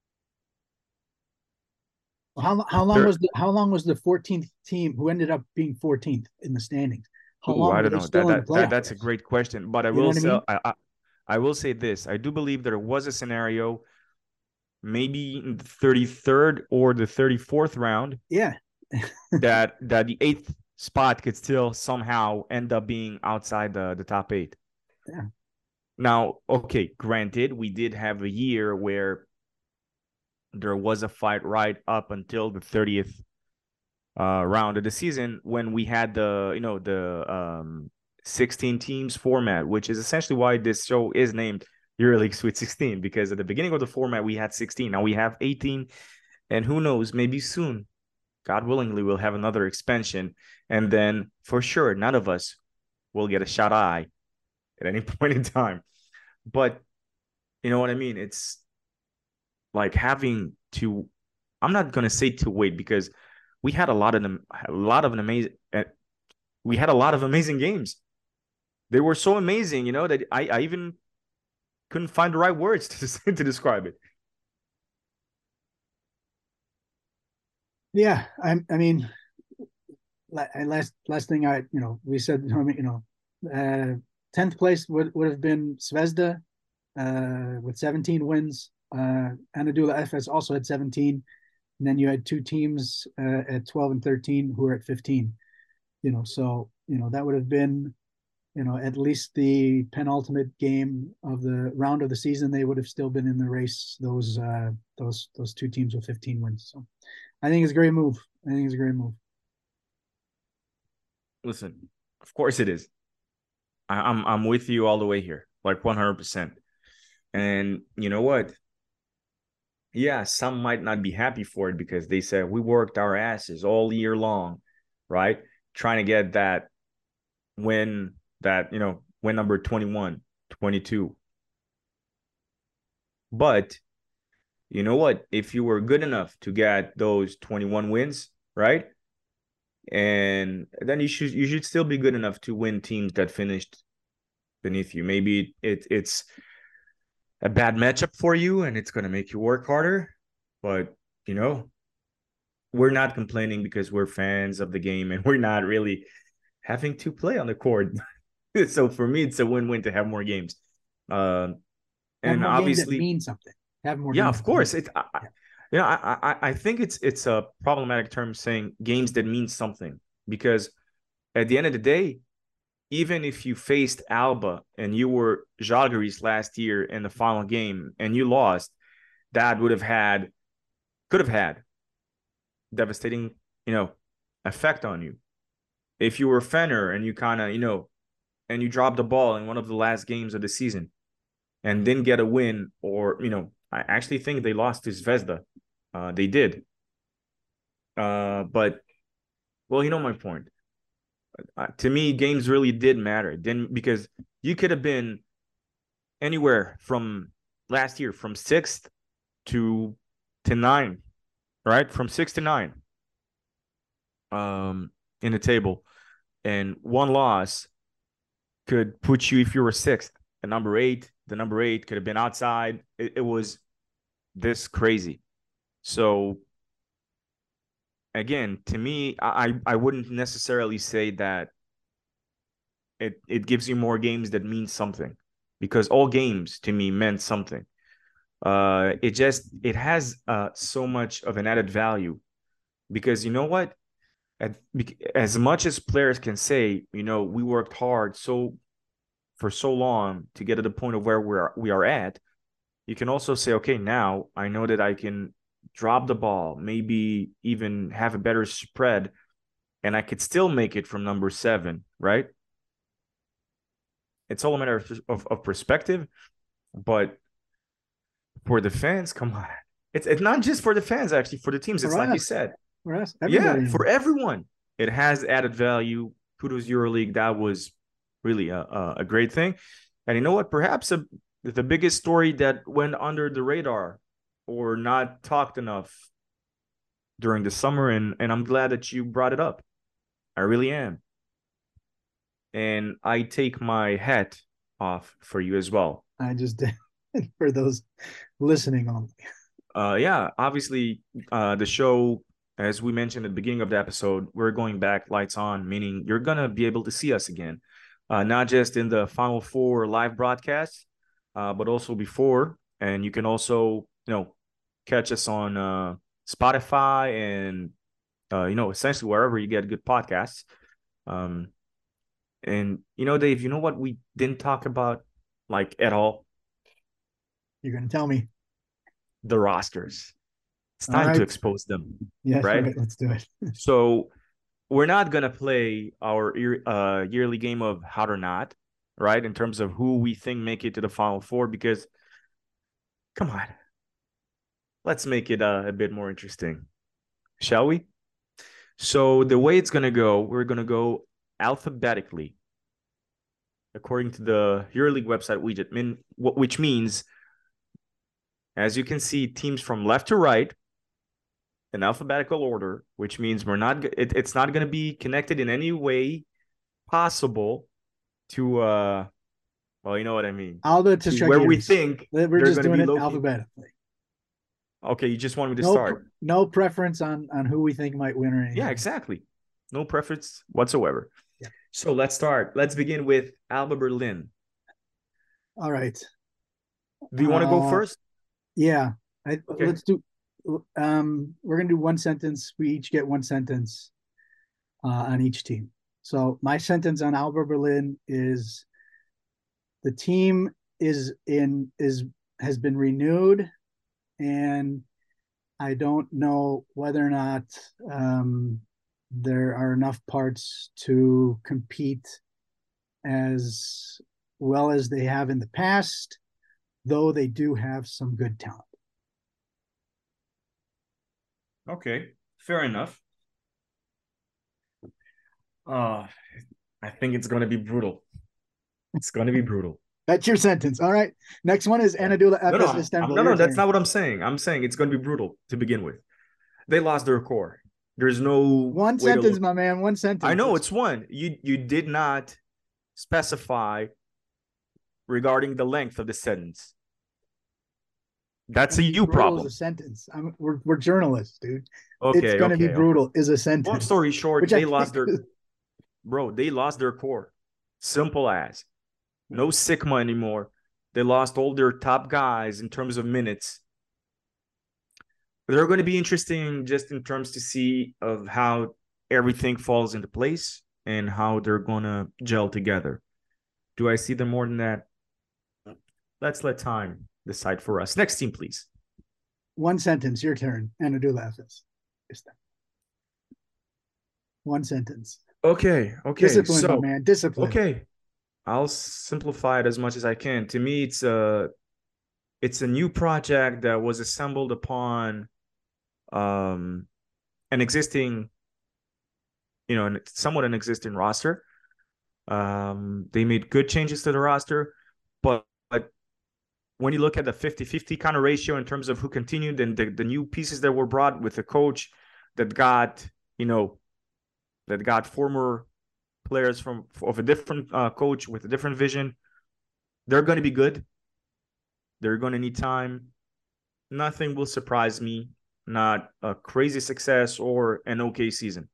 How how long was the how long was the fourteenth team who ended up being fourteenth in the standings? How ooh, long I were don't they know. still That, in the that, that that's playoffs? a great question. But I You know will what I say mean? I, I I will say this. I do believe there was a scenario maybe in the thirty-third or the thirty-fourth round Yeah. that that the eighth spot could still somehow end up being outside the, the top eight. Yeah. Now, okay, granted, we did have a year where there was a fight right up until the thirtieth uh, round of the season when we had the, you know, the um, sixteen teams format, which is essentially why this show is named EuroLeague Sweet sixteen, because at the beginning of the format, we had sixteen. Now we have eighteen, and who knows, maybe soon, God willingly, we'll have another expansion. And then for sure, none of us will get a shot eye at any point in time. But you know what I mean? It's like having to, I'm not going to say to wait, because we had a lot of them, a lot of an amazing, uh, we had a lot of amazing games. They were so amazing, you know, that I, I even couldn't find the right words to, to describe it. Yeah, I, I mean, last last thing I, you know, we said, you know, uh, tenth place would, would have been Zvezda uh, with seventeen wins. Uh, Anadolu Efes also had seventeen, and then you had two teams uh, at twelve and thirteen who were at fifteen. You know, so you know that would have been, you know, at least the penultimate game of the round of the season. They would have still been in the race. Those uh, those those two teams with fifteen wins. So I think it's a great move. I think it's a great move. Listen, of course it is. I, I'm I'm with you all the way here, like one hundred percent. And you know what? Yeah, some might not be happy for it because they said we worked our asses all year long, right? Trying to get that win, that, you know, win number twenty-one, twenty-two. But you know what? If you were good enough to get those twenty-one wins, right? And then you should you should still be good enough to win teams that finished beneath you. Maybe it it's a bad matchup for you and it's going to make you work harder, but you know, we're not complaining because we're fans of the game and we're not really having to play on the court. So for me, it's a win-win to have more games. Uh, and more obviously, games that mean something. Have more. Yeah, games of course. It, I, yeah. You know, I, I, I think it's it's a problematic term saying games that mean something, because at the end of the day, even if you faced Alba and you were Žalgiris last year in the final game and you lost, that would have had, could have had, devastating, you know, effect on you. If you were Fener and you kind of, you know, and you dropped the ball in one of the last games of the season and didn't get a win, or, you know, I actually think they lost to Zvezda. Uh, they did. Uh, but, well, you know my point. Uh, to me, games really did matter. Then because you could have been anywhere from last year, from sixth to to nine, right? From six to nine, um, in the table, and one loss could put you, if you were sixth, the number eight. The number eight could have been outside. It, it was this crazy. So again, to me, I I wouldn't necessarily say that it it gives you more games that mean something, because all games to me meant something. Uh, it just it has uh so much of an added value, because you know what, At, as much as players can say, you know, we worked hard so for so long to get to the point of where we are we are at, you can also say, okay, now I know that I can drop the ball, maybe even have a better spread, and I could still make it from number seven, right? It's all a matter of, of, of perspective, but for the fans, come on. It's it's not just for the fans, actually, for the teams. It's for like us. you said. For us, yeah, for everyone. It has added value. Kudos EuroLeague. That was really a, a, a great thing. And you know what? Perhaps a, the biggest story that went under the radar or not talked enough during the summer, and, and I'm glad that you brought it up. I really am. And I take my hat off for you as well. I just did for those listening only. Uh, yeah, obviously, uh, the show, as we mentioned at the beginning of the episode, we're going back lights on, meaning you're going to be able to see us again, uh, not just in the Final Four live broadcast, uh, but also before. And you can also, you know, catch us on uh, Spotify and, uh, you know, essentially wherever you get good podcasts. Um, and, you know, Dave, you know what we didn't talk about, like, at all? You're going to tell me. The rosters. It's time right. to expose them. Yeah, right? right. Let's do it. So we're not going to play our uh, yearly game of hot or not, right? In terms of who we think make it to the Final Four, because, come on, let's make it uh, a bit more interesting, shall we? So the way it's going to go, we're going to go alphabetically, according to the EuroLeague website, which means, as you can see, teams from left to right in alphabetical order, which means we're not. It, it's not going to be connected in any way possible to. Uh, well, you know what I mean. Alba to, to where we think we're just doing it located. Alphabetically. Okay, you just want me to no, start. No preference on on who we think might win or anything. Yeah, exactly. No preference whatsoever. Yeah. So let's start. Let's begin with Alba Berlin. All right. Do you want to uh, go first? Yeah, I, okay. let's do. Um, we're gonna do one sentence. We each get one sentence uh, on each team. So my sentence on Alba Berlin is: the team is in is has been renewed, and I don't know whether or not um, there are enough parts to compete as well as they have in the past, though they do have some good talent. Okay, fair enough. Uh, I think it's going to be brutal. It's going to be brutal. That's your sentence. All right. Next one is Anadolu No, no, Efes I'm- Istanbul. no, no, Your that's turn. not what I'm saying. I'm saying it's going to be brutal to begin with. They lost their core. There's no One way to sentence, look- my man. One sentence. I know it's one. You you did not specify regarding the length of the sentence. That's a I mean, you brutal problem. Is a sentence. I'm, we're we're journalists, dude. Okay, It's going to okay, be brutal. Is a okay. sentence. Long story short, Which I they lost think their is- bro. They lost their core. Simple as. No Sigma anymore. They lost all their top guys in terms of minutes. They're going to be interesting just in terms to see of how everything falls into place and how they're going to gel together. Do I see them more than that? Let's let time decide for us. Next team, please. One sentence. Your turn. Anadolu Efes Istanbul. One sentence. Okay, okay. Discipline, so, my man. Discipline. Okay. I'll simplify it as much as I can. To me, it's a it's a new project that was assembled upon um an existing, you know, an, somewhat an existing roster. Um, they made good changes to the roster, but, but when you look at the fifty-fifty kind of ratio in terms of who continued and the, the new pieces that were brought with the coach that got, you know, that got former players from of a different uh, coach with a different vision, they're going to be good. They're going to need time. Nothing will surprise me. Not a crazy success or an okay season.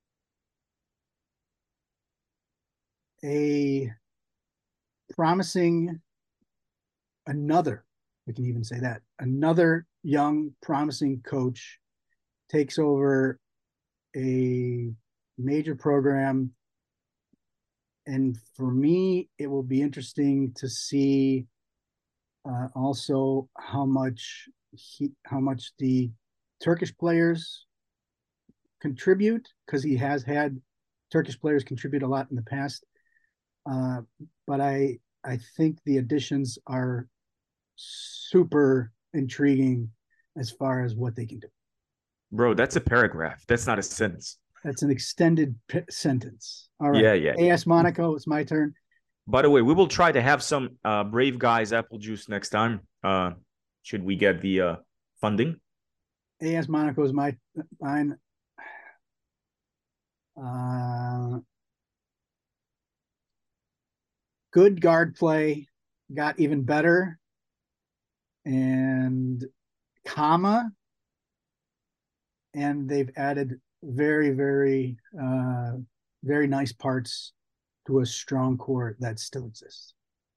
A promising, another, we can even say that, another young, promising coach takes over a major program. And for me, it will be interesting to see uh, also how much he, how much the Turkish players contribute, because he has had Turkish players contribute a lot in the past. Uh, but I I think the additions are super intriguing as far as what they can do. Bro, that's a paragraph. That's not a sentence. That's an extended p- sentence. All right. Yeah, yeah. A S Monaco, it's my turn. By the way, we will try to have some uh, Brave Guys apple juice next time. Uh, should we get the uh, funding? A S Monaco is my mine. Uh, good guard play, got even better, and comma, and they've added very, very, uh, very nice parts to a strong core that still exists.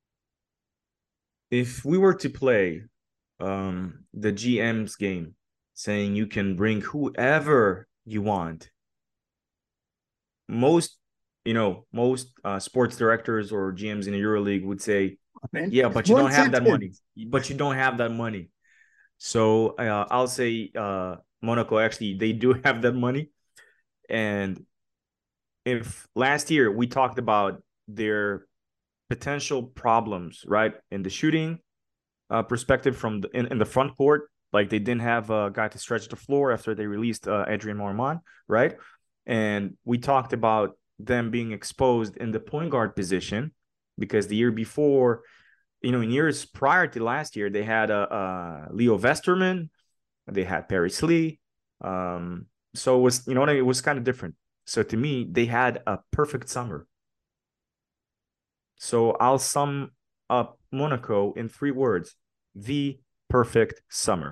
If we were to play um, the G M's game, saying you can bring whoever you want, most, you know, most uh, sports directors or G Ms in the EuroLeague would say, Man, yeah, but you one don't have that sentence. money. But you don't have that money. So uh, I'll say uh, Monaco, actually, they do have that money. And if last year we talked about their potential problems, right, in the shooting uh, perspective from the, in, in the front court, like they didn't have a guy to stretch the floor after they released uh, Adrian Mormon, right? And we talked about them being exposed in the point guard position because the year before, you know, in years prior to last year, they had a, a Leo Vesterman, they had Paris Lee. Um, so it was, you know what I mean? It was kind of different. So to me, they had a perfect summer. So I'll sum up Monaco in three words: the perfect summer.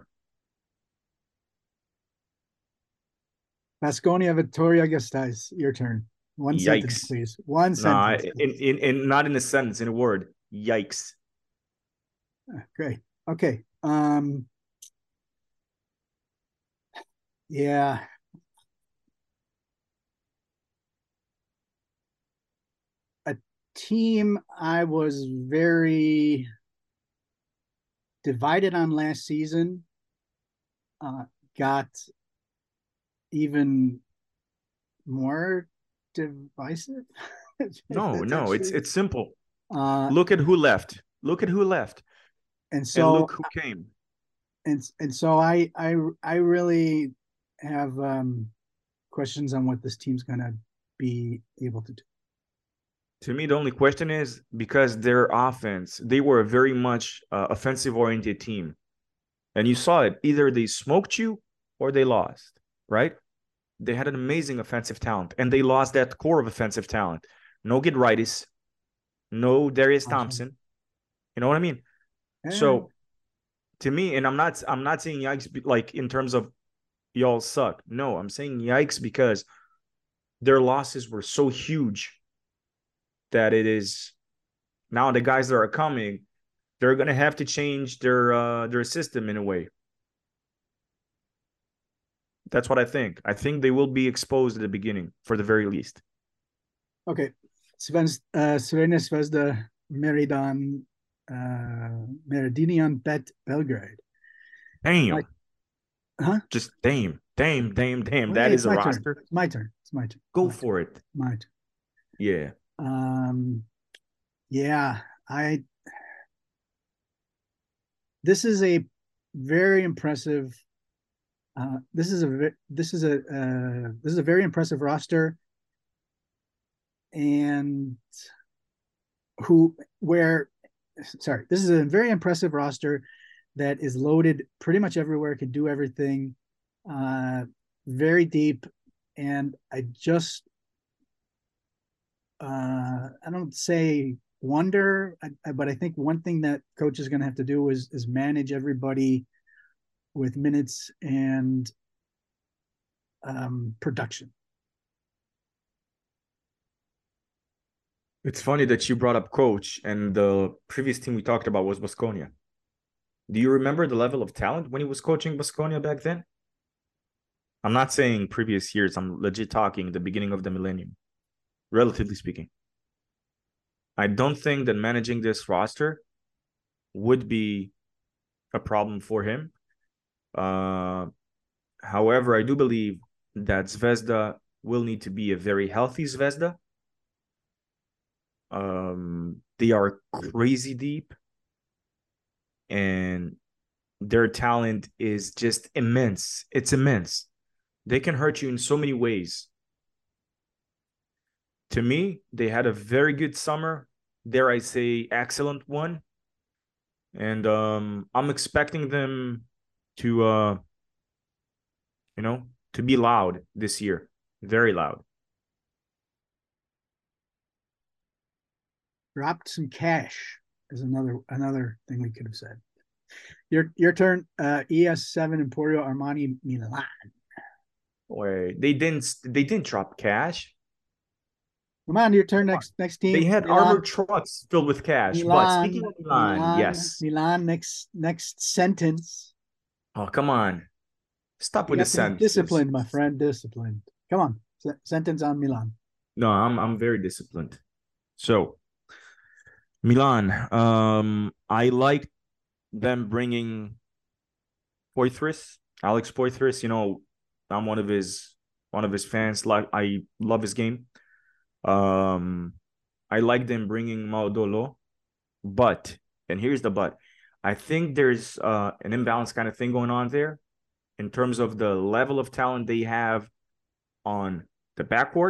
Baskonia Vittoria Gasteiz, your turn. One Yikes. sentence, please. One Nah, sentence. in, in, in, not in a sentence, in a word. Yikes. Great. Okay. Um, yeah. A team I was very divided on last season uh, got even more divisive. No, That's no, it's actually- it's simple. uh, Look at who left. Look at who left. and And so look who came. and and so I I I really have um, questions on what this team's gonna be able to do. To me, the only question is because their offense, they were a very much uh, offensive-oriented team. And you saw it. Either they smoked you or they lost, right? They had an amazing offensive talent, and they lost that core of offensive talent. No Gidritis, no Darius Awesome. Thompson. You know what I mean? Yeah. So to me, and I'm not I'm not saying yikes like in terms of y'all suck. No, I'm saying yikes because their losses were so huge that it is now the guys that are coming, they're gonna have to change their uh their system in a way. That's what I think. I think they will be exposed at the beginning, for the very least. Okay. Sven's, uh, Crvena Zvezda, Meridan, uh, Meridinian Bet Belgrade. Damn. Like, huh? Just damn, damn, damn, damn. Wait, that it's is a my roster. Turn. It's my turn. It's my turn. Go my for turn. it. My turn. Yeah. Um, yeah, I. This is a very impressive. Uh, this is a this is a uh, this is a very impressive roster, and who where, sorry, this is a very impressive roster that is loaded pretty much everywhere, can do everything, uh, very deep, and I just uh, I don't say wonder, I, but I think one thing that coach is going to have to do is is manage everybody with minutes and um, production. It's funny that you brought up coach, and the previous team we talked about was Baskonia. Do you remember the level of talent when he was coaching Baskonia back then? I'm not saying previous years. I'm legit talking the beginning of the millennium, relatively speaking. I don't think that managing this roster would be a problem for him. Uh, however, I do believe that Zvezda will need to be a very healthy Zvezda. Um, they are crazy deep, and their talent is just immense. It's immense. They can hurt you in so many ways. To me, they had a very good summer. Dare I say, excellent one. And um, I'm expecting them to, uh, you know, to be loud this year. Very loud. Dropped some cash is another another thing we could have said. Your your turn. Uh, E S seven Emporio Armani Milan. Wait, they didn't they didn't drop cash. Come on, your turn. Next next team. They had Milan. armored trucks filled with cash. Milan, but speaking of Milan, Milan, yes. Milan. Next next sentence. Oh, come on. Stop You with the have to be sentences. disciplined, my friend. Disciplined. Come on. S- sentence on Milan. No, I'm I'm very disciplined. So, Milan, um, I like them bringing Poitras, Alex Poitras. You know, I'm one of his one of his fans. Like, I love his game. Um, I like them bringing Maudolo, but, and here's the but, I think there's uh, an imbalance kind of thing going on there in terms of the level of talent they have on the backcourt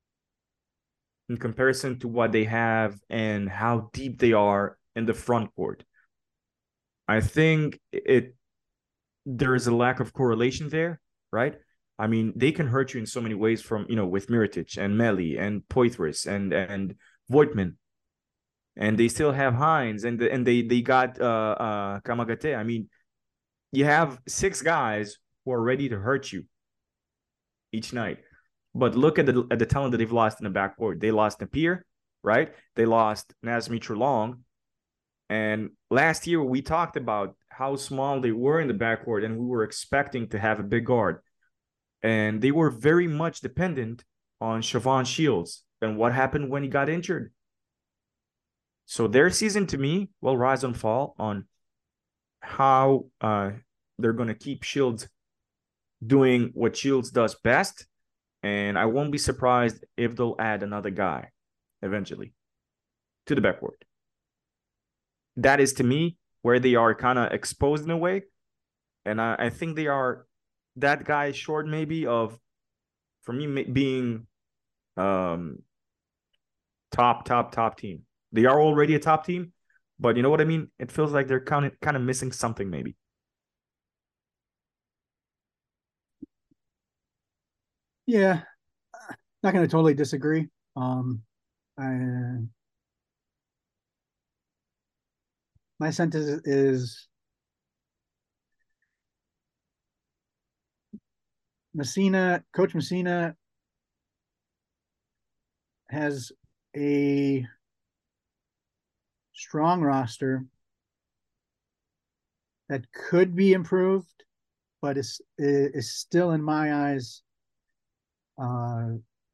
in comparison to what they have and how deep they are in the front court. I think it there is a lack of correlation there, right? I mean, they can hurt you in so many ways from, you know, with Mirotic and Meli and Poitras and and Voigtman. And they still have Hines, and the, and they they got uh uh Kamagate. I mean, you have six guys who are ready to hurt you each night. But look at the at the talent that they've lost in the backcourt. They lost Napier, right? They lost Nazmi Trelong. And last year we talked about how small they were in the backcourt, and we were expecting to have a big guard. And they were very much dependent on Siobhan Shields. And what happened when he got injured? So their season, to me, will rise and fall on how uh, they're going to keep Shields doing what Shields does best. And I won't be surprised if they'll add another guy eventually to the backcourt. That is, to me, where they are kind of exposed in a way. And I, I think they are that guy short maybe of, for me, being um, top, top, top team. They are already a top team, but you know what I mean? It feels like they're kind of kind of missing something, maybe. Yeah, not going to totally disagree. Um, I, my sentence is Messina, Coach Messina has a strong roster that could be improved, but is is still in my eyes uh,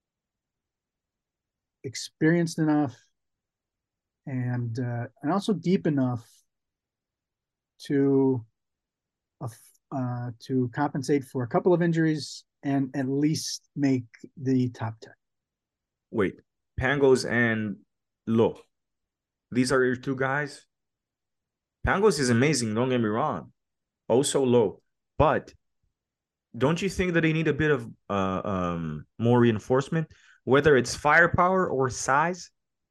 experienced enough and uh, and also deep enough to uh, to compensate for a couple of injuries and at least make the top ten. Wait, Pangos and Lo. These are your two guys. Pangos is amazing, don't get me wrong. Also low. But don't you think that they need a bit of uh, um, more reinforcement, whether it's firepower or size?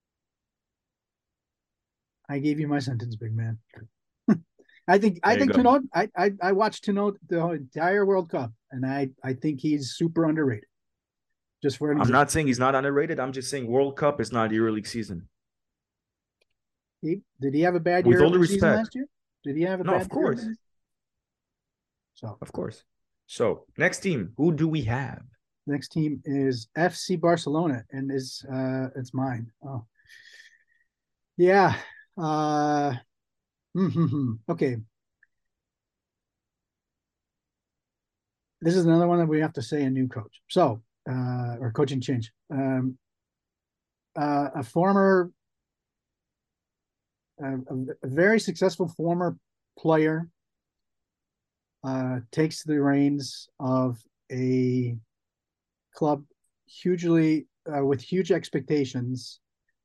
I gave you my sentence, big man. I think I There you think go. Tunot. I, I I watched Tunot the entire World Cup, and I I think he's super underrated. Just for an I'm example, not saying he's not underrated. I'm just saying World Cup is not EuroLeague season. he, did he have a bad With year all due season respect. last year? Did he have a No, bad of course. year? So Of course. So next team, who do we have? next team is F C Barcelona, and is uh it's mine. Oh, yeah. Uh, okay. This is another one that we have to say a new coach. So, uh, or coaching change. Um, uh, a former, uh, a, a very successful former player uh, takes the reins of a club hugely uh, with huge expectations,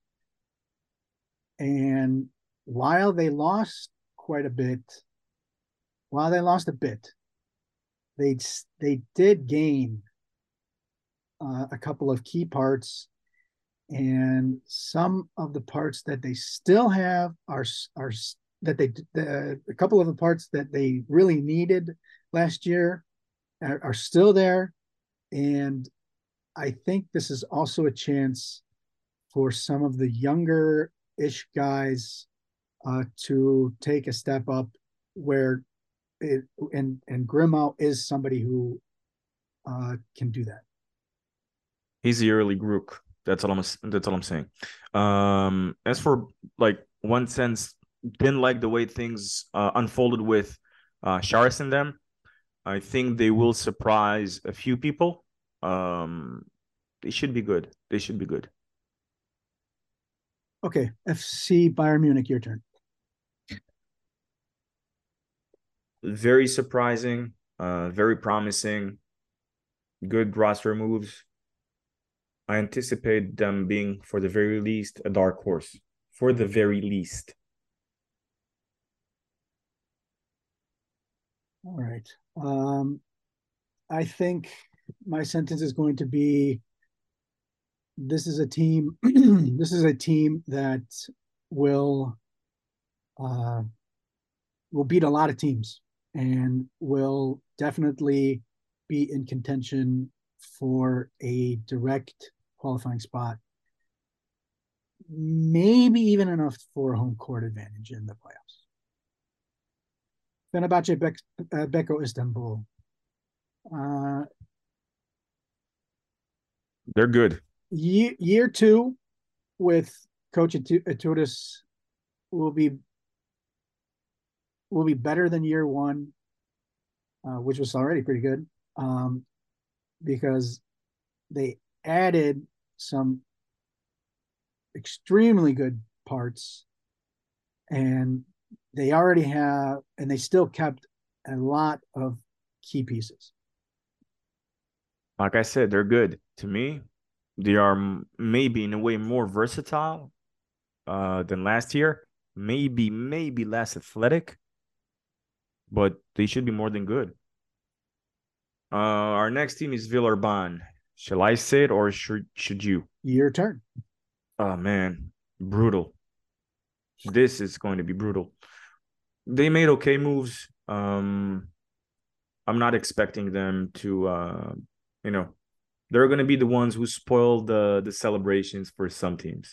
and while they lost quite a bit, while they lost a bit, they they did gain uh, a couple of key parts, and some of the parts that they still have are are that they the, a couple of the parts that they really needed last year are, are still there, and I think this is also a chance for some of the younger ish guys uh, to take a step up where it, and and Grimau is somebody who uh, can do that. He's the early Grook. That's all I'm. That's all I'm saying. Um, as for like one sense, didn't like the way things uh, unfolded with uh, Charis and them. I think they will surprise a few people. Um, they should be good. They should be good. Okay, F C Bayern Munich, your turn. Very surprising. Uh, very promising. Good roster moves. I anticipate them being, for the very least, a dark horse. For the very least. All right. Um, I think my sentence is going to be: this is a team. This is a team that will uh, will beat a lot of teams and will definitely be in contention for a direct qualifying spot. Maybe even enough for a home court advantage in the playoffs. Fenerbahce Be- uh, Beko Istanbul. Uh, They're good. year, year two with Coach Atutis will be will be better than year one, uh, which was already pretty good, um, because they added some extremely good parts, and they already have, and they still kept a lot of key pieces. Like I said, they're good. To me, they are maybe in a way more versatile uh, than last year. Maybe, maybe less athletic, but they should be more than good. Uh, our next team is Villeurbanne. Shall I say it or should should you? Your turn. Oh man, brutal. This is going to be brutal. They made okay moves. Um, I'm not expecting them to, uh, you know, they're going to be the ones who spoil the the celebrations for some teams.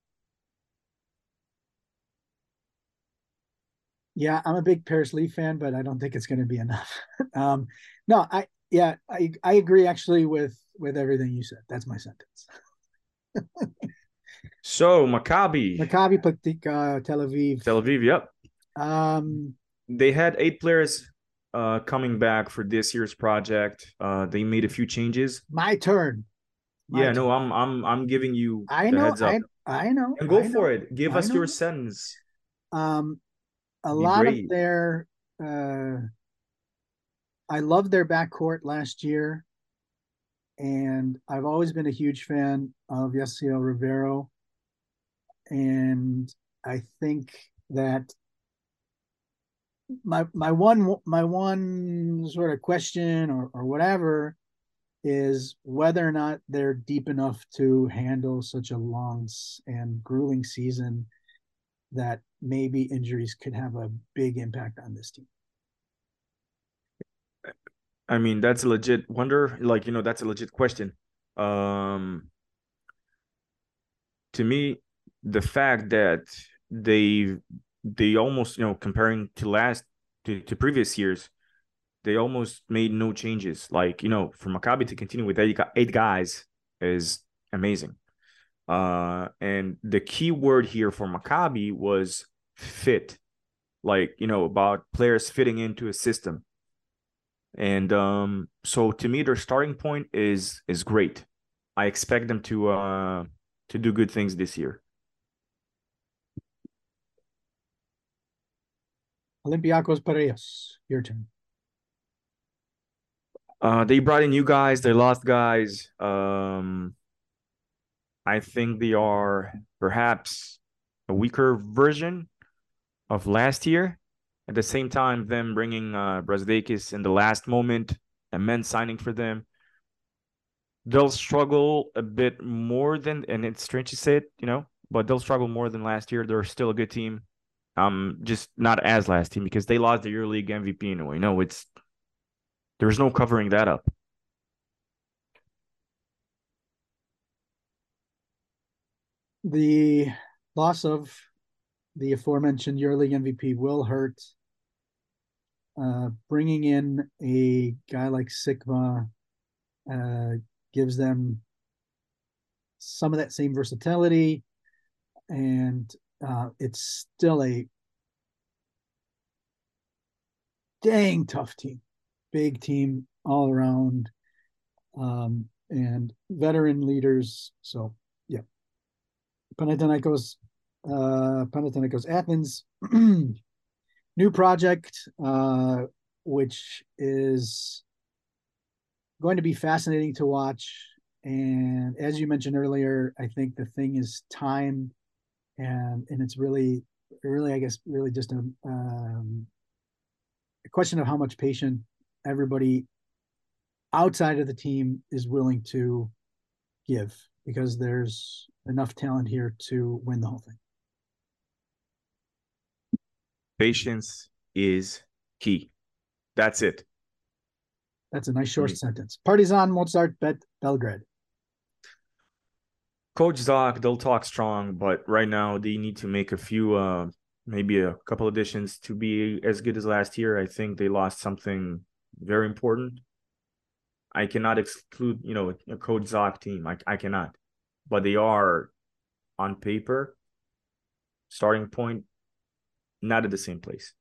Yeah, I'm a big Paris Lee fan, but I don't think it's going to be enough. um, no, I yeah, I I agree actually with with everything you said. That's my sentence. So Maccabi, Maccabi Petah Tel Aviv. Tel Aviv, yep. Um, They had eight players uh, coming back for this year's project. Uh, they made a few changes. my turn. My Yeah, no, turn. I'm I'm I'm giving you I the know. heads up. I I know. And go I for know, it. Give I us your know. sentence. Um, a Be lot of brave. their. Uh, I loved their backcourt last year, and I've always been a huge fan of Yasiel Rivero, and I think that my my one my one sort of question or or whatever is whether or not they're deep enough to handle such a long and grueling season that maybe injuries could have a big impact on this team. I mean, that's a legit wonder. Like, you know, that's a legit question. Um, to me, the fact that they they almost, you know, comparing to last to, to previous years, they almost made no changes. Like, you know, for Maccabi to continue with eight, eight guys is amazing. Uh, and the key word here for Maccabi was fit, like, you know, about players fitting into a system. And um, so to me, their starting point is is great. I expect them to uh to do good things this year. Olympiacos Piraeus, your turn. Uh, they brought in new guys, they lost guys. Um, I think they are perhaps a weaker version of last year. At the same time, them bringing uh, Brazdeikis in the last moment, and men signing for them, they'll struggle a bit more than, and it's strange to say it, you know, but they'll struggle more than last year. They're still a good team. Um, just not as last team because they lost the EuroLeague M V P anyway. No, it's there's no covering that up. The loss of the aforementioned EuroLeague M V P will hurt. Uh, bringing in a guy like Sikma uh, gives them some of that same versatility, and uh, it's still a dang tough team, big team all around, um, and veteran leaders. So yeah, Panathinaikos, uh, Panathinaikos Athens, new project, uh, which is going to be fascinating to watch. And as you mentioned earlier, I think the thing is time, and and it's really, really, I guess, really just a, um, a question of how much patience everybody outside of the team is willing to give, because there's enough talent here to win the whole thing. Patience is key. That's it. That's a nice short sentence. Partizan, Mozart, Bet, Belgrade. Coach Zoc, they'll talk strong, but right now they need to make a few, uh, maybe a couple additions to be as good as last year. I think they lost something very important. I cannot exclude, you know, a Coach Zoc team. I, I cannot. But they are, on paper, starting point, not at the same place.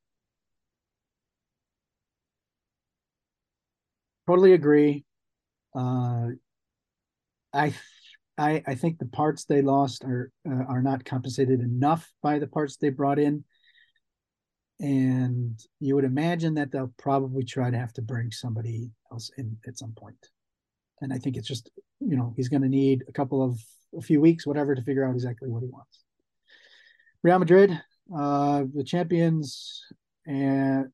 Totally agree. Uh, I I, I think the parts they lost are uh, are not compensated enough by the parts they brought in, and you would imagine that they'll probably try to have to bring somebody else in at some point. And I think it's just, you know, he's going to need a couple of a few weeks, whatever, to figure out exactly what he wants. Real Madrid, uh, the champions, and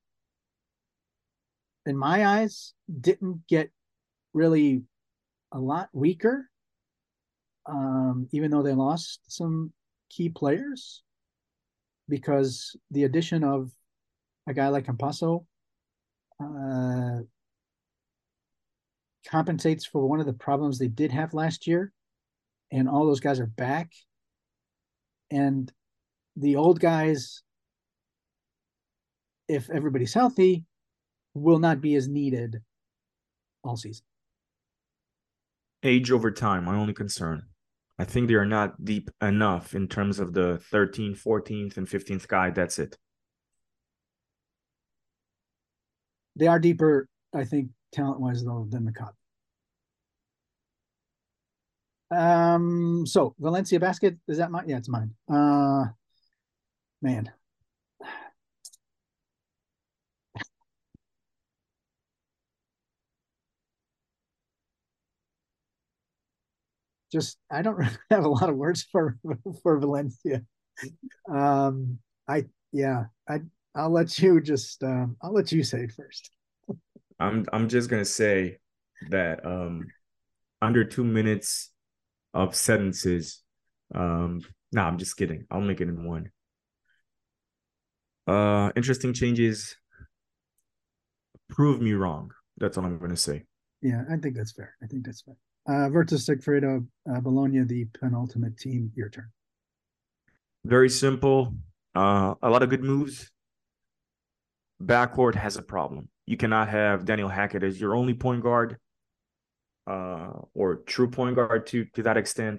in my eyes, didn't get really a lot weaker. um, even though they lost some key players, because the addition of a guy like Campazzo uh, compensates for one of the problems they did have last year, and all those guys are back. And the old guys, if everybody's healthy, will not be as needed all season. Age over time, my only concern. I think they are not deep enough in terms of the thirteenth, fourteenth, and fifteenth guy. That's it. They are deeper, I think, talent-wise, though, than Maccabi. Um, so Valencia basket, is that mine? Yeah, it's mine. Uh, man. Just, I don't really have a lot of words for for Valencia. Um, I yeah, I I'll let you just um, I'll let you say it first. I'm I'm just gonna say that um, under two minutes of sentences. Um, no, nah, I'm just kidding. I'll make it in one. Uh, interesting changes. Prove me wrong. That's all I'm gonna say. Yeah, I think that's fair. I think that's fair. Uh, Virtus Sigfredo, uh, Bologna, the penultimate team. Your turn. Very simple. Uh, a lot of good moves. Backcourt has a problem. You cannot have Daniel Hackett as your only point guard, uh, or true point guard to to that extent.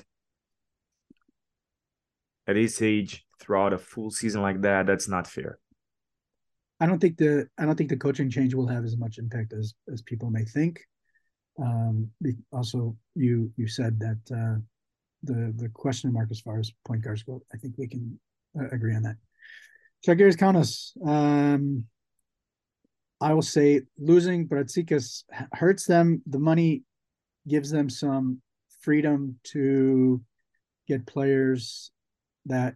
At his age, throughout a full season like that, that's not fair. I don't think the I don't think the coaching change will have as much impact as as people may think. Um, also, you you said that uh, the the question mark as far as point guards go, I think we can uh, agree on that. Žalgiris Kaunas. Um, I will say losing Bratsikas hurts them. The money gives them some freedom to get players that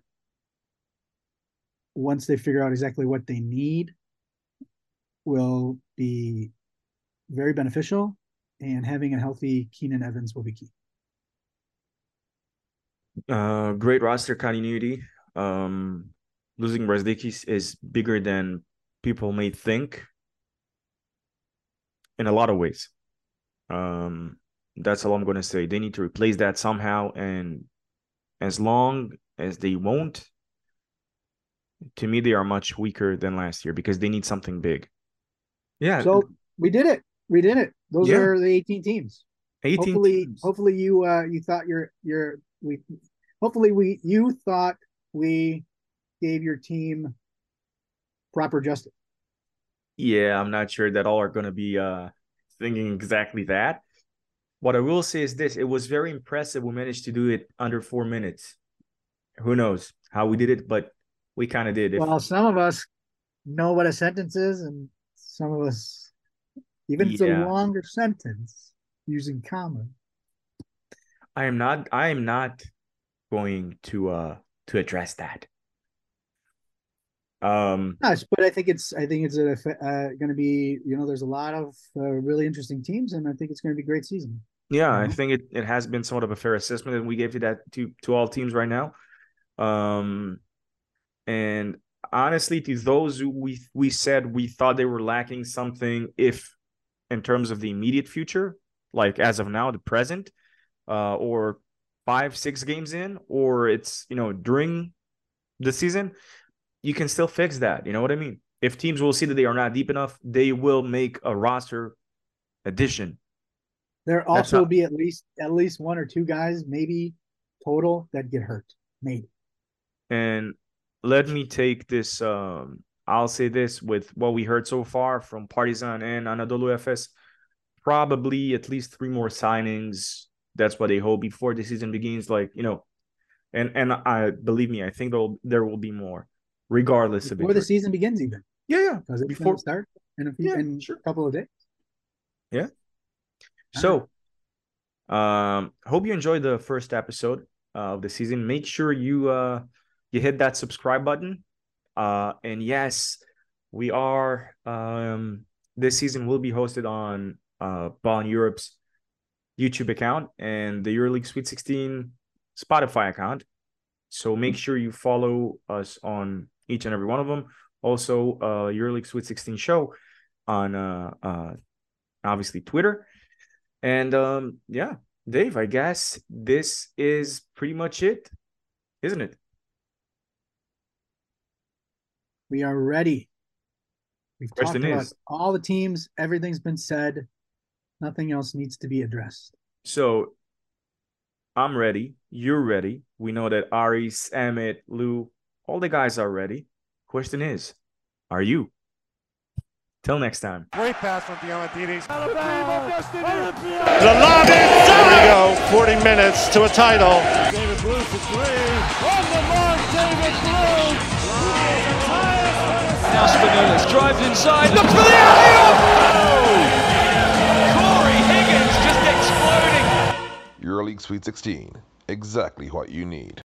once they figure out exactly what they need will be very beneficial, and having a healthy Keenan Evans will be key. Uh, great roster continuity. Um, losing Brazdikis is bigger than people may think in a lot of ways. Um, that's all I'm going to say. They need to replace that somehow, and as long as they won't, to me, they are much weaker than last year because they need something big. Yeah. So we did it. We did it. Those Yeah. are the eighteen teams. eighteen hopefully, teams. hopefully you uh you thought your your we hopefully we you thought we gave your team proper justice. Yeah, I'm not sure that all are going to be uh thinking exactly that. What I will say is this: it was very impressive. We managed to do it under four minutes. Who knows how we did it, but we kind of did. If, Well, some of us know what a sentence is, and some of us, even if it's a Yeah. longer sentence, using comma. I am not. I am not going to uh to address that. Um. Yes, but I think it's I think it's a, uh, going to be, you know, there's a lot of uh, really interesting teams, and I think it's going to be a great season. Yeah, I Mhm. think it, it has been somewhat of a fair assessment, and we gave to that to to all teams right now. Um, and honestly, to those who we we said we thought they were lacking something, if in terms of the immediate future, like as of now, the present, uh, or five six games in, or it's you know during the season, you can still fix that. You know what I mean? If teams will see that they are not deep enough, they will make a roster addition. There That's also not- be at least at least one or two guys, maybe total, that get hurt. Maybe. And let me take this. Um, I'll say this with what we heard so far from Partizan and Anadolu Efes. Probably at least three more signings. That's what they hope before the season begins. Like you know, and and I believe me, I think there will there will be more, regardless of Before the injury. season begins, even Yeah, yeah. because it's Before going to start in a few Yeah, in sure. a couple of days. Yeah. So, um, hope you enjoyed the first episode uh, of the season. Make sure you uh you hit that subscribe button. Uh, and yes, we are um this season will be hosted on uh Ball in Europe's YouTube account, and the EuroLeague Sweet sixteen Spotify account. So make sure you follow us on each and every one of them. Also, uh, EuroLeague Sweet sixteen show on uh, uh, obviously Twitter. And um, yeah, Dave, I guess this is pretty much it, isn't it? We are ready. We've Question talked about is- all the teams. Everything's been said. Nothing else needs to be addressed. So I'm ready. You're ready. We know that Ari, Samit, Lou, all the guys are ready. Question is, are you? Till next time. Great pass from Diamantidis. The lob is There we go. forty minutes to a title. David Blue for three. On the mark, David Blue. Now Spinola's drives inside, looks for the alley-oop! Corey Higgins just exploding. EuroLeague Sweet sixteen, exactly what you need.